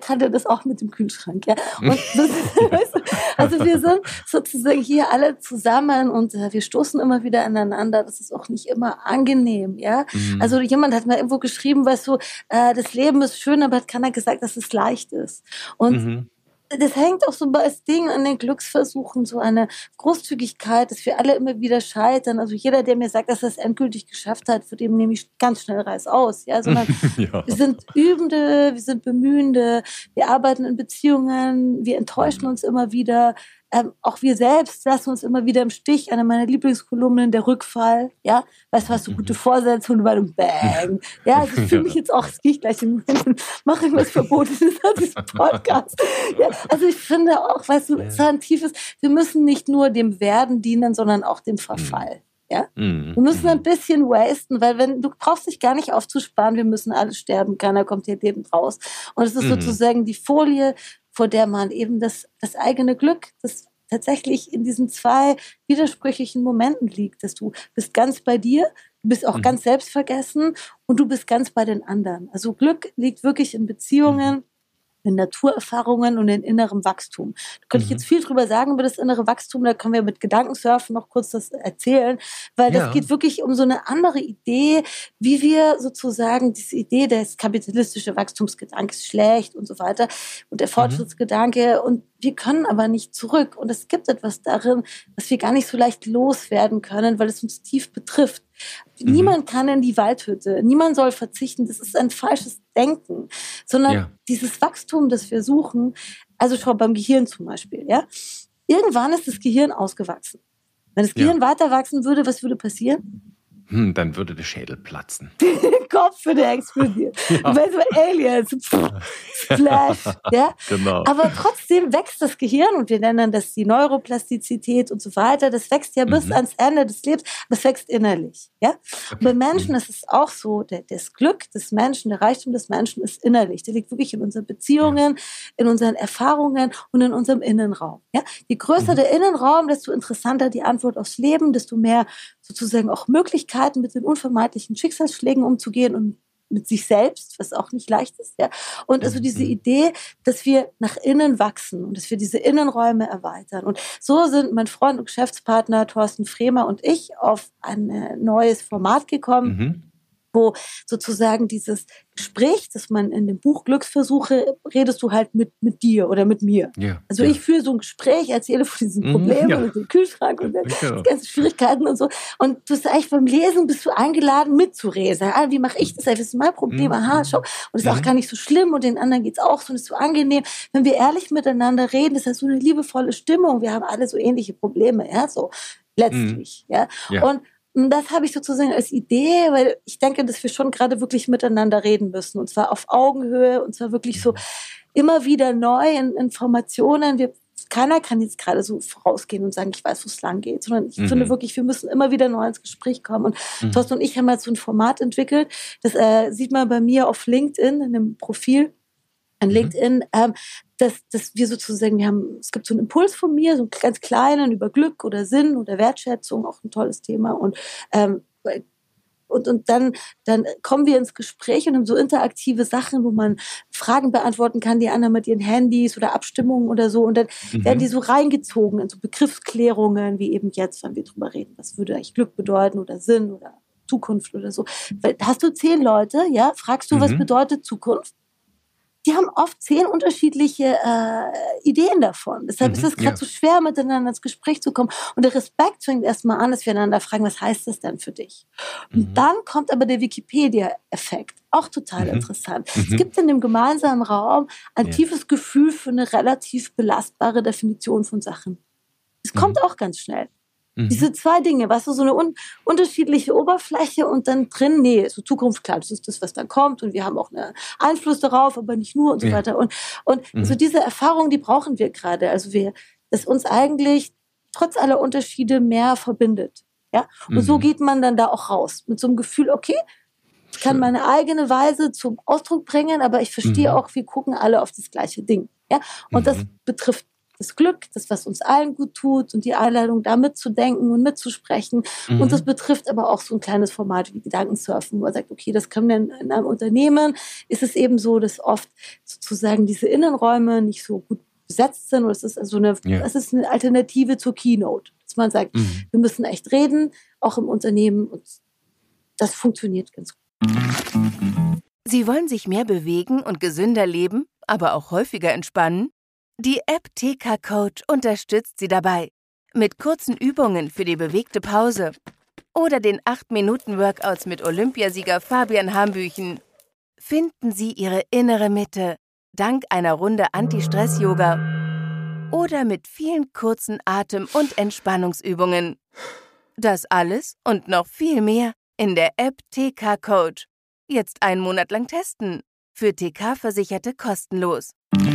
kannte das auch mit dem Kühlschrank, ja. Und das, weißt du, also wir sind sozusagen hier alle zusammen und äh, wir stoßen immer wieder aneinander. Das ist auch nicht immer angenehm, ja. Mhm. Also jemand hat mal irgendwo geschrieben, weißt du, äh, das Leben ist schön, aber hat keiner gesagt, dass es leicht ist. Und mhm. das hängt auch so bei das Ding an den Glücksversuchen, so eine Großzügigkeit, dass wir alle immer wieder scheitern. Also jeder, der mir sagt, dass er es endgültig geschafft hat, für den nehme ich ganz schnell Reiß aus. Ja, sondern ja. wir sind Übende, wir sind Bemühende, wir arbeiten in Beziehungen, wir enttäuschen uns immer wieder. Ähm, auch wir selbst lassen uns immer wieder im Stich. Eine meiner Lieblingskolumnen, der Rückfall. Ja, weißt du, hast du gute Vorsätze und bei einem Bang. Ja, also ich fühle mich jetzt auch, das gehe ich gleich in den mache irgendwas Verbotenes an diesem Podcast. Ja, also ich finde auch, weißt du, es ist ein tiefes, wir müssen nicht nur dem Werden dienen, sondern auch dem Verfall. Ja? Wir müssen ein bisschen wasten, weil wenn du brauchst dich gar nicht aufzusparen, wir müssen alle sterben, keiner kommt hier lebend raus. Und es ist sozusagen die Folie, vor der man eben das, das eigene Glück, das tatsächlich in diesen zwei widersprüchlichen Momenten liegt, dass du bist ganz bei dir, du bist auch mhm. ganz selbstvergessen und du bist ganz bei den anderen. Also Glück liegt wirklich in Beziehungen, in Naturerfahrungen und in innerem Wachstum. Da könnte mhm. ich jetzt viel drüber sagen über das innere Wachstum, da können wir mit Gedankensurfen noch kurz das erzählen, weil das ja. geht wirklich um so eine andere Idee, wie wir sozusagen diese Idee des kapitalistischen Wachstumsgedankens schlecht und so weiter und der Fortschrittsgedanke mhm. und wir können aber nicht zurück und es gibt etwas darin, was wir gar nicht so leicht loswerden können, weil es uns tief betrifft. Mhm. Niemand kann in die Waldhütte, niemand soll verzichten, das ist ein falsches Denken, sondern ja. dieses Wachstum, das wir suchen, also schau beim Gehirn zum Beispiel, ja, irgendwann ist das Gehirn ausgewachsen. Wenn das Gehirn ja. weiter wachsen würde, was würde passieren? Hm, dann würde der Schädel platzen. Der Kopf würde explodieren. Ja. Weil so Aliens, pff, Splash, ja. Genau. Aber trotzdem wächst das Gehirn und wir nennen das die Neuroplastizität und so weiter. Das wächst ja bis mhm. ans Ende des Lebens, aber es wächst innerlich, ja. Okay. Und bei Menschen mhm. ist es auch so, der, das Glück des Menschen, der Reichtum des Menschen ist innerlich. Der liegt wirklich in unseren Beziehungen, ja. in unseren Erfahrungen und in unserem Innenraum, ja. Je größer mhm. der Innenraum, desto interessanter die Antwort aufs Leben, desto mehr sozusagen auch Möglichkeiten, mit den unvermeidlichen Schicksalsschlägen umzugehen und mit sich selbst, was auch nicht leicht ist. Ja? Und also diese Idee, dass wir nach innen wachsen und dass wir diese Innenräume erweitern. Und so sind mein Freund und Geschäftspartner Thorsten Fremer und ich auf ein äh, neues Format gekommen, mhm. wo sozusagen dieses Gespräch, das man in dem Buch Glücksversuche, redest du halt mit, mit dir oder mit mir. Ja, also ja. ich führe so ein Gespräch, erzähle von diesen Problemen ja. und dem Kühlschrank und den ja. ganzen Schwierigkeiten und so. Und du bist eigentlich beim Lesen, bist du eingeladen mitzureden. Sag, ah, wie mache ich das? Das ist mein Problem. Mhm. Aha, schau. Und das ist mhm. auch gar nicht so schlimm und den anderen geht's auch so und es ist so angenehm. Wenn wir ehrlich miteinander reden, ist das so eine liebevolle Stimmung. Wir haben alle so ähnliche Probleme, ja, so letztlich. Mhm. Ja. ja. Und Und das habe ich sozusagen als Idee, weil ich denke, dass wir schon gerade wirklich miteinander reden müssen. Und zwar auf Augenhöhe und zwar wirklich so immer wieder neu in Informationen. Wir, keiner kann jetzt gerade so vorausgehen und sagen, ich weiß, wo es lang geht. Sondern ich mhm. finde wirklich, wir müssen immer wieder neu ins Gespräch kommen. Und mhm. Thorsten und ich haben jetzt so ein Format entwickelt. Das äh, sieht man bei mir auf LinkedIn, in einem Profil an LinkedIn, ähm, dass, dass wir sozusagen, wir haben, es gibt so einen Impuls von mir, so einen ganz kleinen über Glück oder Sinn oder Wertschätzung, auch ein tolles Thema und ähm, und, und dann, dann kommen wir ins Gespräch und haben so interaktive Sachen, wo man Fragen beantworten kann, die anderen mit ihren Handys oder Abstimmungen oder so und dann mhm. werden die so reingezogen in so Begriffsklärungen, wie eben jetzt, wenn wir drüber reden, was würde eigentlich Glück bedeuten oder Sinn oder Zukunft oder so. Weil, hast du zehn Leute, ja, fragst du, mhm. was bedeutet Zukunft? Die haben oft zehn unterschiedliche äh, Ideen davon. Deshalb mhm, ist es gerade ja. so schwer, miteinander ins Gespräch zu kommen. Und der Respekt fängt erstmal an, dass wir einander fragen, was heißt das denn für dich? Mhm. Und dann kommt aber der Wikipedia-Effekt. Auch total mhm. interessant. Mhm. Es gibt in dem gemeinsamen Raum ein ja. tiefes Gefühl für eine relativ belastbare Definition von Sachen. Es mhm. kommt auch ganz schnell. Mhm. Diese zwei Dinge, weißt du, so eine un- unterschiedliche Oberfläche und dann drin, nee, so Zukunft, klar, das ist das, was dann kommt und wir haben auch einen Einfluss darauf, aber nicht nur und so ja. weiter. Und, und mhm. so diese Erfahrung, die brauchen wir gerade. Also wir, dass uns eigentlich trotz aller Unterschiede mehr verbindet. Ja? Und mhm. so geht man dann da auch raus. Mit so einem Gefühl, okay, ich kann meine eigene Weise zum Ausdruck bringen, aber ich verstehe mhm. auch, wir gucken alle auf das gleiche Ding. Ja? Und mhm. das betrifft das Glück, das, was uns allen gut tut und die Einladung, da mitzudenken und mitzusprechen. Mhm. Und das betrifft aber auch so ein kleines Format wie Gedankensurfen, wo man sagt, okay, das können wir in, in einem Unternehmen. Ist es eben so, dass oft sozusagen diese Innenräume nicht so gut besetzt sind. Oder es ist also eine, ja. es ist eine Alternative zur Keynote. Dass man sagt, mhm. wir müssen echt reden, auch im Unternehmen. Und das funktioniert ganz gut. Sie wollen sich mehr bewegen und gesünder leben, aber auch häufiger entspannen? Die App T K Coach unterstützt Sie dabei. Mit kurzen Übungen für die bewegte Pause oder den acht Minuten Workouts mit Olympiasieger Fabian Hambüchen. Finden Sie Ihre innere Mitte dank einer Runde Anti-Stress-Yoga oder mit vielen kurzen Atem- und Entspannungsübungen. Das alles und noch viel mehr in der App T K Coach. Jetzt einen Monat lang testen. Für T K-Versicherte kostenlos.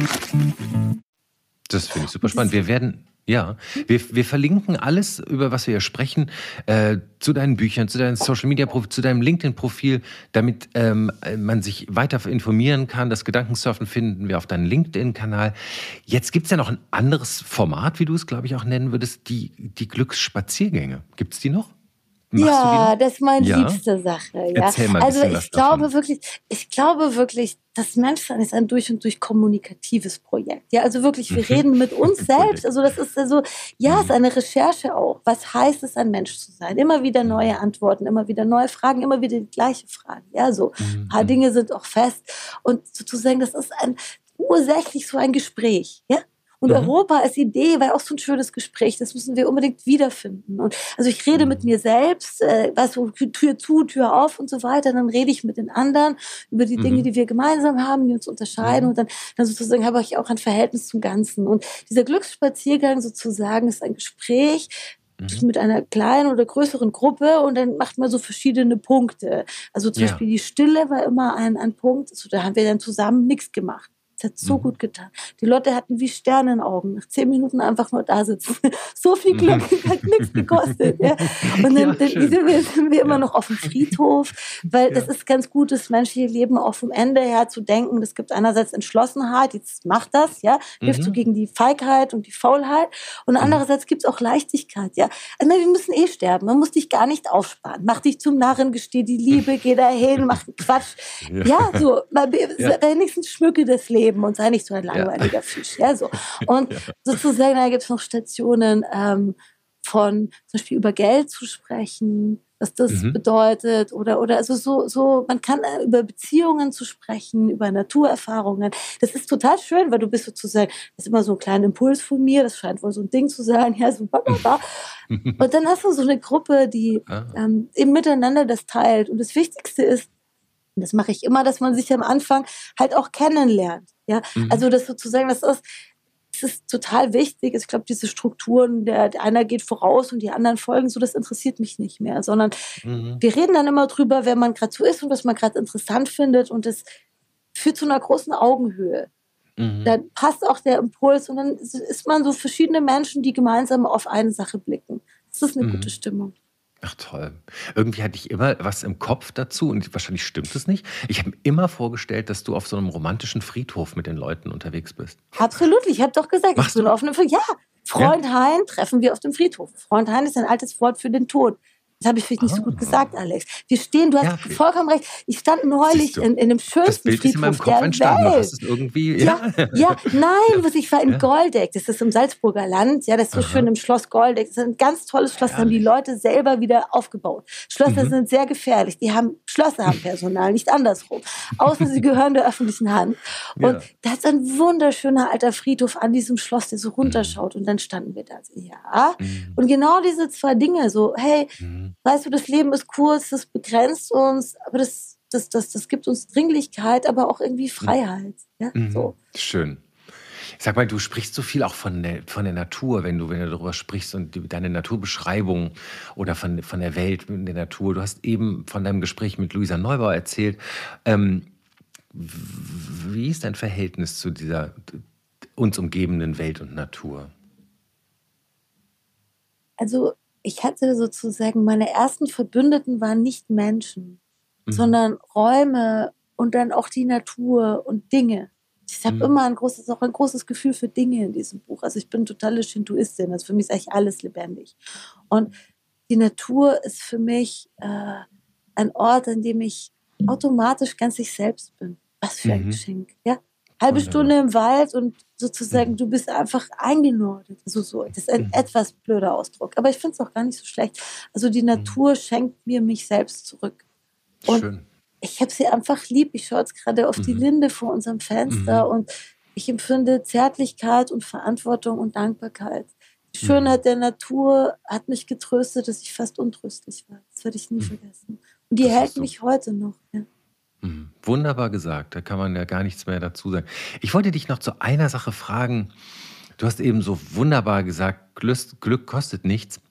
Das finde ich super spannend. Wir werden, ja, wir, wir verlinken alles, über was wir hier sprechen, äh, zu deinen Büchern, zu deinem Social-Media-Profil, zu deinem LinkedIn-Profil, damit ähm, man sich weiter informieren kann. Das Gedankensurfen finden wir auf deinem LinkedIn-Kanal. Jetzt gibt es ja noch ein anderes Format, wie du es, glaube ich, auch nennen würdest, die, die Glücksspaziergänge. Gibt es die noch? Machst ja, das ist meine ja? liebste Sache. Ja. Erzähl mal ein also bisschen ich was glaube davon. wirklich, ich glaube wirklich, das Menschsein ist ein durch und durch kommunikatives Projekt. Ja, also wirklich, wir reden mit uns selbst. Also das ist also, ja, es ist eine Recherche auch. Was heißt es, ein Mensch zu sein? Immer wieder neue Antworten, immer wieder neue Fragen, immer wieder die gleiche Frage. Ja, so ein paar Dinge sind auch fest. Und sozusagen, das ist ein ursächlich so ein Gespräch. Ja. Und mhm. Europa als Idee war auch so ein schönes Gespräch. Das müssen wir unbedingt wiederfinden. Und also ich rede mit mir selbst, äh, weißt du, Tür zu, Tür auf und so weiter. Dann rede ich mit den anderen über die Dinge, mhm. die wir gemeinsam haben, die uns unterscheiden. Mhm. Und dann, dann sozusagen habe ich auch ein Verhältnis zum Ganzen. Und dieser Glücksspaziergang sozusagen ist ein Gespräch mhm. mit einer kleinen oder größeren Gruppe. Und dann macht man so verschiedene Punkte. Also zum ja. Beispiel die Stille war immer ein, ein Punkt. Also da haben wir dann zusammen nichts gemacht. Das hat so mhm. gut getan. Die Leute hatten wie Sterne in den Augen. Nach zehn Minuten einfach nur da sitzen. So viel Glück, hat nichts gekostet. Ja. Und dann, ja, dann sind wir, sind wir immer ja. noch auf dem Friedhof, weil ja. das ist ganz gut, das menschliche Leben auch vom Ende her zu denken. Das gibt einerseits Entschlossenheit, jetzt macht das, ja, hilft mhm. so gegen die Feigheit und die Faulheit. Und andererseits gibt es auch Leichtigkeit. Ja. Also wir müssen eh sterben. Man muss dich gar nicht aufsparen. Mach dich zum Narren, gesteh die Liebe, geh dahin, mach Quatsch. Ja, ja so, ja. wenigstens schmücke das Leben. Und sei nicht so ein langweiliger ja. Fisch. Ja, so. Und ja. sozusagen, da gibt es noch Stationen ähm, von zum Beispiel über Geld zu sprechen, was das mhm. bedeutet. Oder, oder also so, so, man kann äh, über Beziehungen zu sprechen, über Naturerfahrungen. Das ist total schön, weil du bist sozusagen, das ist immer so ein kleiner Impuls von mir, das scheint wohl so ein Ding zu sein, ja, so blablabla. Und dann hast du so eine Gruppe, die ah. ähm, eben miteinander das teilt. Und das Wichtigste ist, und das mache ich immer, dass man sich am Anfang halt auch kennenlernt. Ja, mhm. also das sozusagen, das ist, das ist total wichtig. Ich glaube, diese Strukturen, der, der einer geht voraus und die anderen folgen, so das interessiert mich nicht mehr, sondern mhm. wir reden dann immer drüber, wer man gerade so ist und was man gerade interessant findet und das führt zu einer großen Augenhöhe. Mhm. Dann passt auch der Impuls und dann ist man so verschiedene Menschen, die gemeinsam auf eine Sache blicken. Das ist eine mhm. gute Stimmung. Ach toll. Irgendwie hatte ich immer was im Kopf dazu und wahrscheinlich stimmt es nicht. Ich habe mir immer vorgestellt, dass du auf so einem romantischen Friedhof mit den Leuten unterwegs bist. Absolut, ich habe doch gesagt, Machst ich bin du? auf einem Friedhof. Ja, Freund ja? Hein treffen wir auf dem Friedhof. Freund Hein ist ein altes Wort für den Tod. Das habe ich vielleicht nicht ah. so gut gesagt, Alex. Wir stehen, du hast ja, vollkommen recht. Ich stand neulich in, in dem schönsten das Bild Friedhof ist in meinem Kopf entstanden. Welt. Hast es irgendwie, ja. ja, ja, nein, was ich war in ja. Goldeck. Das ist im Salzburger Land. Ja, das ist so Aha. schön im Schloss Goldeck. Das ist ein ganz tolles Schloss. Das haben die Leute selber wieder aufgebaut. Schlösser mhm. sind sehr gefährlich. Die haben Schlösser haben Personal, nicht andersrum. Außer sie gehören der öffentlichen Hand. Und ja. da ist ein wunderschöner alter Friedhof an diesem Schloss, der so runterschaut. Mhm. Und dann standen wir da. Ja. Mhm. Und genau diese zwei Dinge, so, hey, mhm. weißt du, das Leben ist kurz, das begrenzt uns, aber das, das, das, das gibt uns Dringlichkeit, aber auch irgendwie Freiheit. Ja? Mhm. So. Schön. Sag mal, du sprichst so viel auch von der, von der Natur, wenn du, wenn du darüber sprichst und die, deine Naturbeschreibung oder von, von der Welt in der Natur. Du hast eben von deinem Gespräch mit Luisa Neubauer erzählt. Ähm, wie ist dein Verhältnis zu dieser uns umgebenden Welt und Natur? Also ich hatte sozusagen, meine ersten Verbündeten waren nicht Menschen, mhm. sondern Räume und dann auch die Natur und Dinge. Ich habe Mhm. immer ein großes, auch ein großes Gefühl für Dinge in diesem Buch. Also ich bin totale Shintoistin. Also für mich ist eigentlich alles lebendig. Und die Natur ist für mich äh, ein Ort, an dem ich automatisch ganz ich selbst bin. Was für ein Mhm. Geschenk, ja? Halbe Wunderbar. Stunde im Wald und sozusagen Mhm. du bist einfach eingenordet. Also so, das ist ein Mhm. etwas blöder Ausdruck, aber ich finde es auch gar nicht so schlecht. Also die Mhm. Natur schenkt mir mich selbst zurück. Und Schön. ich habe sie einfach lieb. Ich schaue jetzt gerade auf die Mhm. Linde vor unserem Fenster Mhm. und ich empfinde Zärtlichkeit und Verantwortung und Dankbarkeit. Die Mhm. Schönheit der Natur hat mich getröstet, dass ich fast untröstlich war. Das werde ich nie Mhm. vergessen. Und die Das hält ist so. mich heute noch. Ja. Mhm. Wunderbar gesagt, da kann man ja gar nichts mehr dazu sagen. Ich wollte dich noch zu einer Sache fragen. Du hast eben so wunderbar gesagt, Glück, Glück kostet nichts.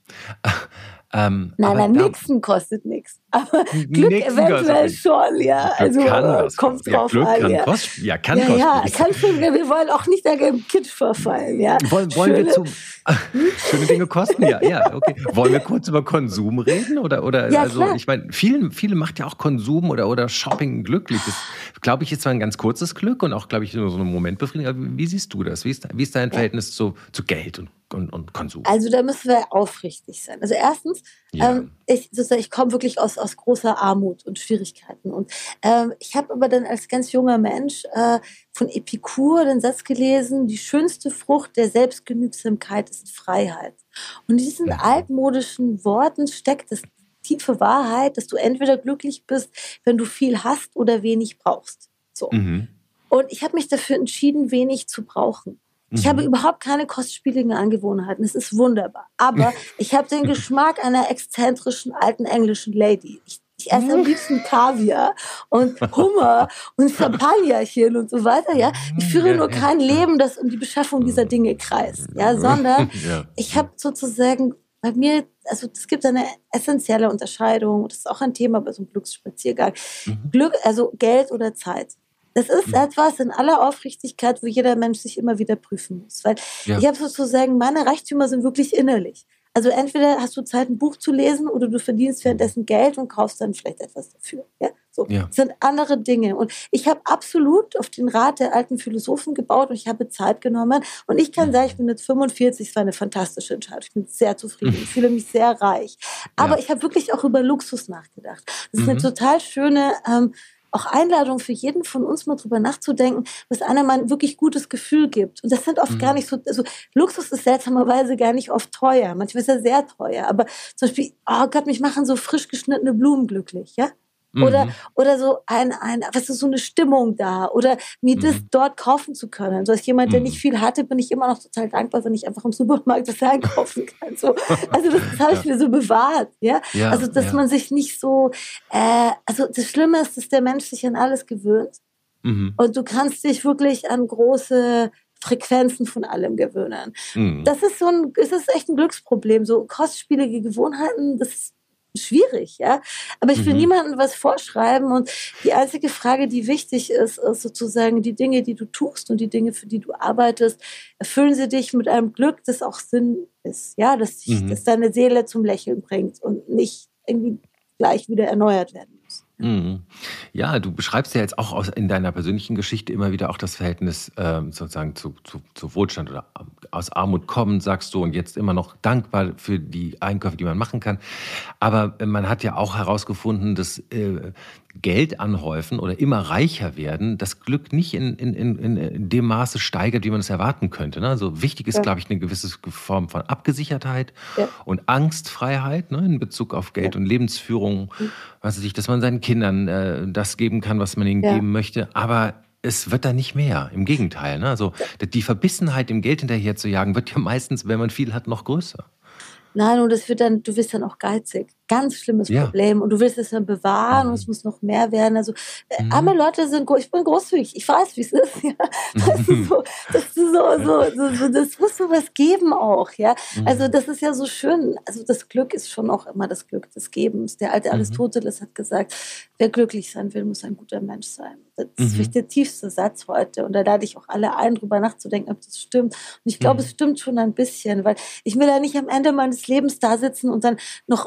ähm, Nein, aber nein, da, Nixen kostet nichts. Aber Glück Nixen kostet eventuell nichts. schon, ja. Glück Also kann äh, was kommt kosten. Ja, drauf Glück an, kann ja. kosten. Ja, kann Ja, kosten. ja, Ich, kann schon, wir wollen auch nicht da im Kitsch verfallen, ja. wollen, wollen wir Schöne, zu schöne Dinge kosten? Ja, ja, okay. Wollen wir kurz über Konsum reden? Oder, oder ja, also klar. ich meine, vielen, viele macht ja auch Konsum oder, oder Shopping glücklich. Das, glaube ich, ist zwar ein ganz kurzes Glück und auch, glaube ich, nur so eine Momentbefriedigung. Aber wie siehst du das? Wie ist, wie ist dein Ja. Verhältnis zu, zu Geld und, und, und Konsum? Also da müssen wir aufrichtig sein. Also erstens, Ja. ähm, ich, sozusagen, ich komme wirklich aus, aus großer Armut und Schwierigkeiten. Und ähm, ich habe aber dann als ganz junger Mensch äh, von Epikur den Satz gelesen, die schönste Frucht der Selbstgenügsamkeit ist Freiheit. Und in diesen Mhm. altmodischen Worten steckt das tiefe Wahrheit, dass du entweder glücklich bist, wenn du viel hast oder wenig brauchst. So. Mhm. Und ich habe mich dafür entschieden, wenig zu brauchen. Ich habe Mhm. überhaupt keine kostspieligen Angewohnheiten. Es ist wunderbar. Aber ich habe den Geschmack einer exzentrischen alten englischen Lady. Ich, ich esse am liebsten Kaviar und Hummer und Champagnerchen und so weiter. Ja, ich führe Ja, nur ja, kein ja. Leben, das um die Beschaffung dieser Dinge kreist. Ja, sondern Ja. ich habe sozusagen bei mir, also es gibt eine essentielle Unterscheidung. Das ist auch ein Thema bei so einem Glücksspaziergang. Mhm. Glück, also Geld oder Zeit. Das ist Mhm. etwas in aller Aufrichtigkeit, wo jeder Mensch sich immer wieder prüfen muss. Weil Ja. ich habe sozusagen, meine Reichtümer sind wirklich innerlich. Also entweder hast du Zeit, ein Buch zu lesen oder du verdienst währenddessen Geld und kaufst dann vielleicht etwas dafür. Ja? So. Ja. Das sind andere Dinge. Und ich habe absolut auf den Rat der alten Philosophen gebaut und ich habe Zeit genommen. Und ich kann Mhm. sagen, ich bin mit fünfundvierzig, es war eine fantastische Entscheidung. Ich bin sehr zufrieden. Ich fühle mich sehr reich. Aber Ja. ich habe wirklich auch über Luxus nachgedacht. Das ist Mhm. eine total schöne ähm, auch Einladung für jeden von uns, mal drüber nachzudenken, was einem mal ein wirklich gutes Gefühl gibt. Und das sind oft Mhm. gar nicht so, also Luxus ist seltsamerweise gar nicht oft teuer. Manchmal ist er sehr teuer. Aber zum Beispiel, oh Gott, mich machen so frisch geschnittene Blumen glücklich, ja? Oder, Mhm. oder so ein, ein, was ist so eine Stimmung da? Oder mir das Mhm. dort kaufen zu können. So als jemand, der Mhm. nicht viel hatte, bin ich immer noch total dankbar, wenn ich einfach im Supermarkt das einkaufen kann. So. Also das, das habe ich Ja. mir so bewahrt. Ja? Ja, Also dass ja. man sich nicht so, äh, also das Schlimme ist, dass der Mensch sich an alles gewöhnt. Mhm. Und du kannst dich wirklich an große Frequenzen von allem gewöhnen. Mhm. Das ist so ein, es ist echt ein Glücksproblem. So kostspielige Gewohnheiten, das ist schwierig, ja. Aber ich will Mhm. niemandem was vorschreiben und die einzige Frage, die wichtig ist, ist sozusagen die Dinge, die du tust und die Dinge, für die du arbeitest, erfüllen sie dich mit einem Glück, das auch Sinn ist, ja, dass, dich, Mhm. dass deine Seele zum Lächeln bringt und nicht irgendwie gleich wieder erneuert werden muss. Mhm. Ja, du beschreibst ja jetzt auch aus, in deiner persönlichen Geschichte immer wieder auch das Verhältnis ähm, sozusagen zu, zu, zu Wohlstand oder aus Armut kommen, sagst du, und jetzt immer noch dankbar für die Einkäufe, die man machen kann. Aber man hat ja auch herausgefunden, dass äh, Geld anhäufen oder immer reicher werden, das Glück nicht in, in, in, in dem Maße steigert, wie man es erwarten könnte. Ne? Also wichtig ist, Ja. glaube ich, eine gewisse Form von Abgesichertheit Ja. und Angstfreiheit, ne, in Bezug auf Geld Ja. und Lebensführung. Mhm. Weiß ich, dass man seinen Kindern äh, das geben kann, was man ihnen Ja. geben möchte. Aber es wird da nicht mehr. Im Gegenteil. Ne? Also die Verbissenheit, dem Geld hinterher zu jagen, wird ja meistens, wenn man viel hat, noch größer. Nein, und das wird dann, du wirst dann auch geizig. Ganz schlimmes Ja. Problem. Und du willst es dann bewahren Mhm. und es muss noch mehr werden. Also äh, Mhm. arme Leute sind, gro- ich bin großzügig, ich weiß, wie es ist. Ja. Das ist so, das ist so, so, so, so, das muss so was geben auch, ja. Also Mhm. das ist ja so schön. Also das Glück ist schon auch immer das Glück des Gebens. Der alte Mhm. Aristoteles hat gesagt, wer glücklich sein will, muss ein guter Mensch sein. Das ist Mhm. vielleicht der tiefste Satz heute. Und da lade ich auch alle ein, drüber nachzudenken, ob das stimmt. Und ich glaube, Mhm. es stimmt schon ein bisschen, weil ich will ja nicht am Ende meines Lebens da sitzen und dann noch mich klar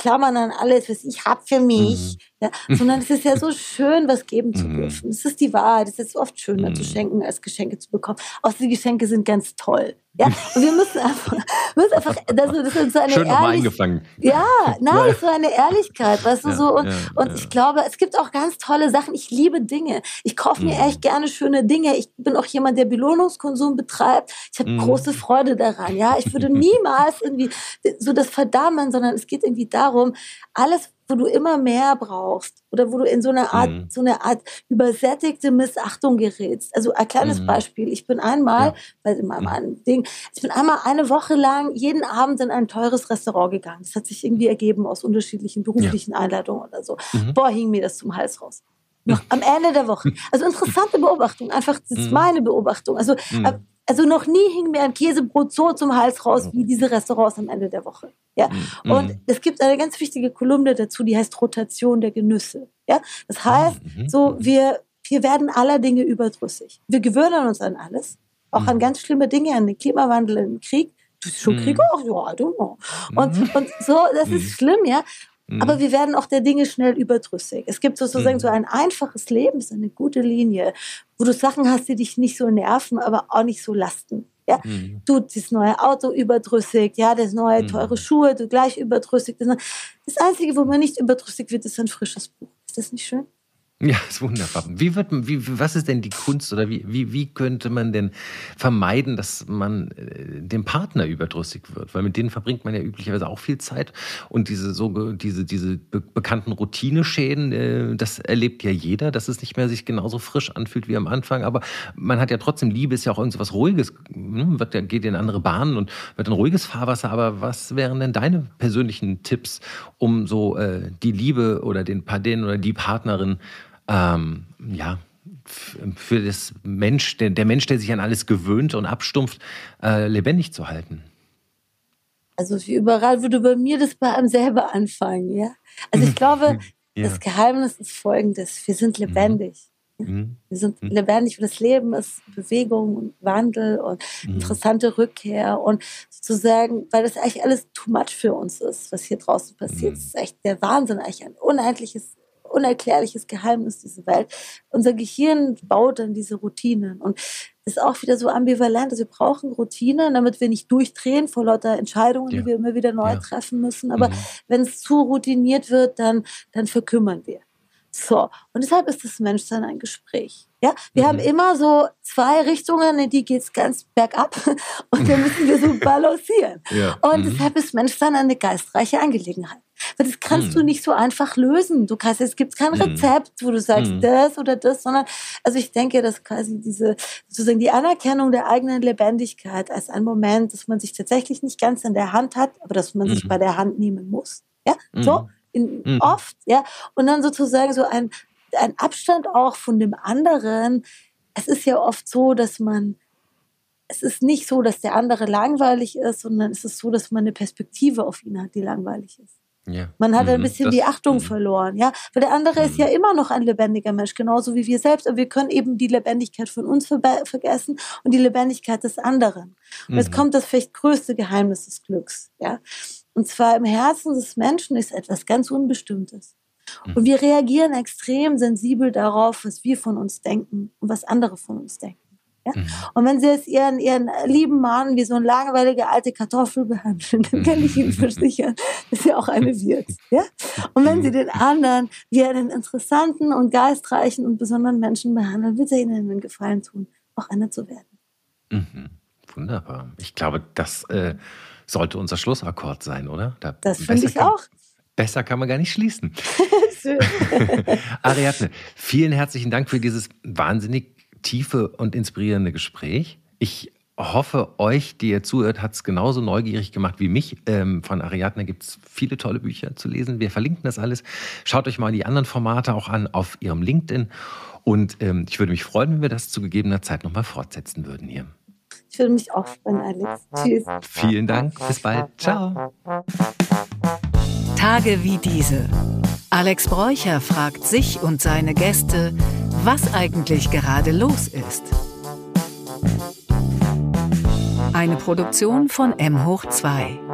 klammern an alles, was ich habe für mich. Mhm. Ja, sondern es ist ja so schön, was geben zu dürfen. Es ist die Wahrheit. Es ist oft schöner mhm. zu schenken, als Geschenke zu bekommen. Außer die Geschenke sind ganz toll. Ja, und wir müssen einfach, müssen einfach das, das ist so eine schön nochmal Ehrlich- eingefangen. Ja, na, das ist so eine Ehrlichkeit, weißt du, Ja, so. Und, ja, und ja. ich glaube, es gibt auch ganz tolle Sachen. Ich liebe Dinge. Ich kaufe mir Mhm. echt gerne schöne Dinge. Ich bin auch jemand, der Belohnungskonsum betreibt. Ich habe Mhm. große Freude daran. Ja, ich würde niemals irgendwie so das verdammen, sondern es geht irgendwie darum, alles, wo du immer mehr brauchst oder wo du in so eine Art, Mhm. so eine Art übersättigte Missachtung gerätst. Also ein kleines Mhm. Beispiel. Ich bin einmal, Ja. weil in meinem einen Ding, ich bin einmal eine Woche lang jeden Abend in ein teures Restaurant gegangen. Das hat sich irgendwie ergeben aus unterschiedlichen beruflichen Einladungen oder so. Mhm. Boah, hing mir das zum Hals raus. Noch am Ende der Woche. Also interessante Beobachtung. Einfach, das ist Mhm. meine Beobachtung. Also, Mhm. äh, also noch nie hing mir ein Käsebrot so zum Hals raus wie diese Restaurants am Ende der Woche. Ja? Mhm. Und es gibt eine ganz wichtige Kolumne dazu, die heißt Rotation der Genüsse. Ja? Das heißt, Mhm. so wir, wir werden aller Dinge überdrüssig. Wir gewöhnen uns an alles, auch an Mhm. ganz schlimme Dinge, an den Klimawandel, an den Krieg. Das ist schon Mhm. Krieg auch, ja, I don't know. Und, Mhm. und so, das ist Mhm. schlimm, ja. Mhm. Aber wir werden auch der Dinge schnell überdrüssig. Es gibt sozusagen Mhm. so ein einfaches Leben, ist eine gute Linie, wo du Sachen hast, die dich nicht so nerven, aber auch nicht so lasten. Ja? Mhm. Du, das neue Auto überdrüssig, ja, das neue Mhm. teure Schuhe, du gleich überdrüssig. Das, das Einzige, wo man nicht überdrüssig wird, ist ein frisches Buch. Ist das nicht schön? Ja, ist wunderbar. Wie wird, wie, was ist denn die Kunst oder wie, wie, wie könnte man denn vermeiden, dass man äh, dem Partner überdrüssig wird? Weil mit denen verbringt man ja üblicherweise auch viel Zeit. Und diese, so, diese, diese be bekannten Routineschäden, äh, das erlebt ja jeder, dass es nicht mehr sich genauso frisch anfühlt wie am Anfang. Aber man hat ja trotzdem, Liebe ist ja auch irgend so was Ruhiges, ne? Wird, geht in andere Bahnen und wird ein ruhiges Fahrwasser. Aber was wären denn deine persönlichen Tipps, um so äh, die Liebe oder den, den oder die Partnerin Ähm, ja, für das Mensch, der, der Mensch, der sich an alles gewöhnt und abstumpft, äh, lebendig zu halten? Also wie überall würde bei mir das bei einem selber anfangen, ja. Also ich glaube, Ja. das Geheimnis ist folgendes: Wir sind lebendig. Mhm. Wir sind Mhm. lebendig, und das Leben ist Bewegung und Wandel und Mhm. interessante Rückkehr und sozusagen, weil das eigentlich alles too much für uns ist, was hier draußen passiert. Mhm. Das ist echt der Wahnsinn, eigentlich ein unendliches, unerklärliches Geheimnis, diese Welt. Unser Gehirn baut dann diese Routinen und das ist auch wieder so ambivalent. Also wir brauchen Routinen, damit wir nicht durchdrehen vor lauter Entscheidungen, Ja. die wir immer wieder neu Ja. treffen müssen. Aber Mhm. wenn es zu routiniert wird, dann, dann verkümmern wir. So, und deshalb ist das Menschsein ein Gespräch. Ja, wir Mhm. haben immer so zwei Richtungen, in die geht es ganz bergab und da müssen wir so balancieren. Ja. Und Mhm. deshalb ist Menschsein eine geistreiche Angelegenheit. Weil das kannst Mhm. du nicht so einfach lösen. Du kannst, es gibt kein Mhm. Rezept, wo du sagst, Mhm. das oder das, sondern, also ich denke, dass quasi diese, sozusagen die Anerkennung der eigenen Lebendigkeit als ein Moment, dass man sich tatsächlich nicht ganz in der Hand hat, aber dass man sich Mhm. bei der Hand nehmen muss. Ja, Mhm. so, in, Mhm. oft, ja. Und dann sozusagen so ein, ein Abstand auch von dem anderen. Es ist ja oft so, dass man, es ist nicht so, dass der andere langweilig ist, sondern es ist so, dass man eine Perspektive auf ihn hat, die langweilig ist. Ja. Man hat ein Mhm. bisschen Das- die Achtung mhm. verloren, ja. Weil der andere ist Mhm. ja immer noch ein lebendiger Mensch, genauso wie wir selbst. Aber wir können eben die Lebendigkeit von uns verbe- vergessen und die Lebendigkeit des anderen. Und jetzt Mhm. kommt das vielleicht größte Geheimnis des Glücks, ja. Und zwar im Herzen des Menschen ist etwas ganz Unbestimmtes. Und wir reagieren extrem sensibel darauf, was wir von uns denken und was andere von uns denken. Ja? Mhm. Und wenn sie jetzt ihren, ihren lieben Mann wie so eine langweilige alte Kartoffel behandeln, dann kann ich Ihnen versichern, dass er auch eine wird. Ja? Und wenn sie den anderen wie einen interessanten und geistreichen und besonderen Menschen behandeln, wird er ihnen einen Gefallen tun, auch einer zu werden. Mhm. Wunderbar. Ich glaube, das äh, sollte unser Schlussakkord sein, oder? Da, Das finde besser ich kann- auch. Besser kann man gar nicht schließen. Schön. Ariadne, vielen herzlichen Dank für dieses wahnsinnig tiefe und inspirierende Gespräch. Ich hoffe, euch, die ihr zuhört, hat es genauso neugierig gemacht wie mich. Ähm, von Ariadne gibt es viele tolle Bücher zu lesen. Wir verlinken das alles. Schaut euch mal die anderen Formate auch an auf ihrem LinkedIn. Und ähm, ich würde mich freuen, wenn wir das zu gegebener Zeit nochmal fortsetzen würden hier. Ich würde mich auch freuen, Alex. Tschüss. Vielen Dank. Bis bald. Ciao. Tage wie diese. Alex Bräucher fragt sich und seine Gäste, was eigentlich gerade los ist. Eine Produktion von M hoch zwei.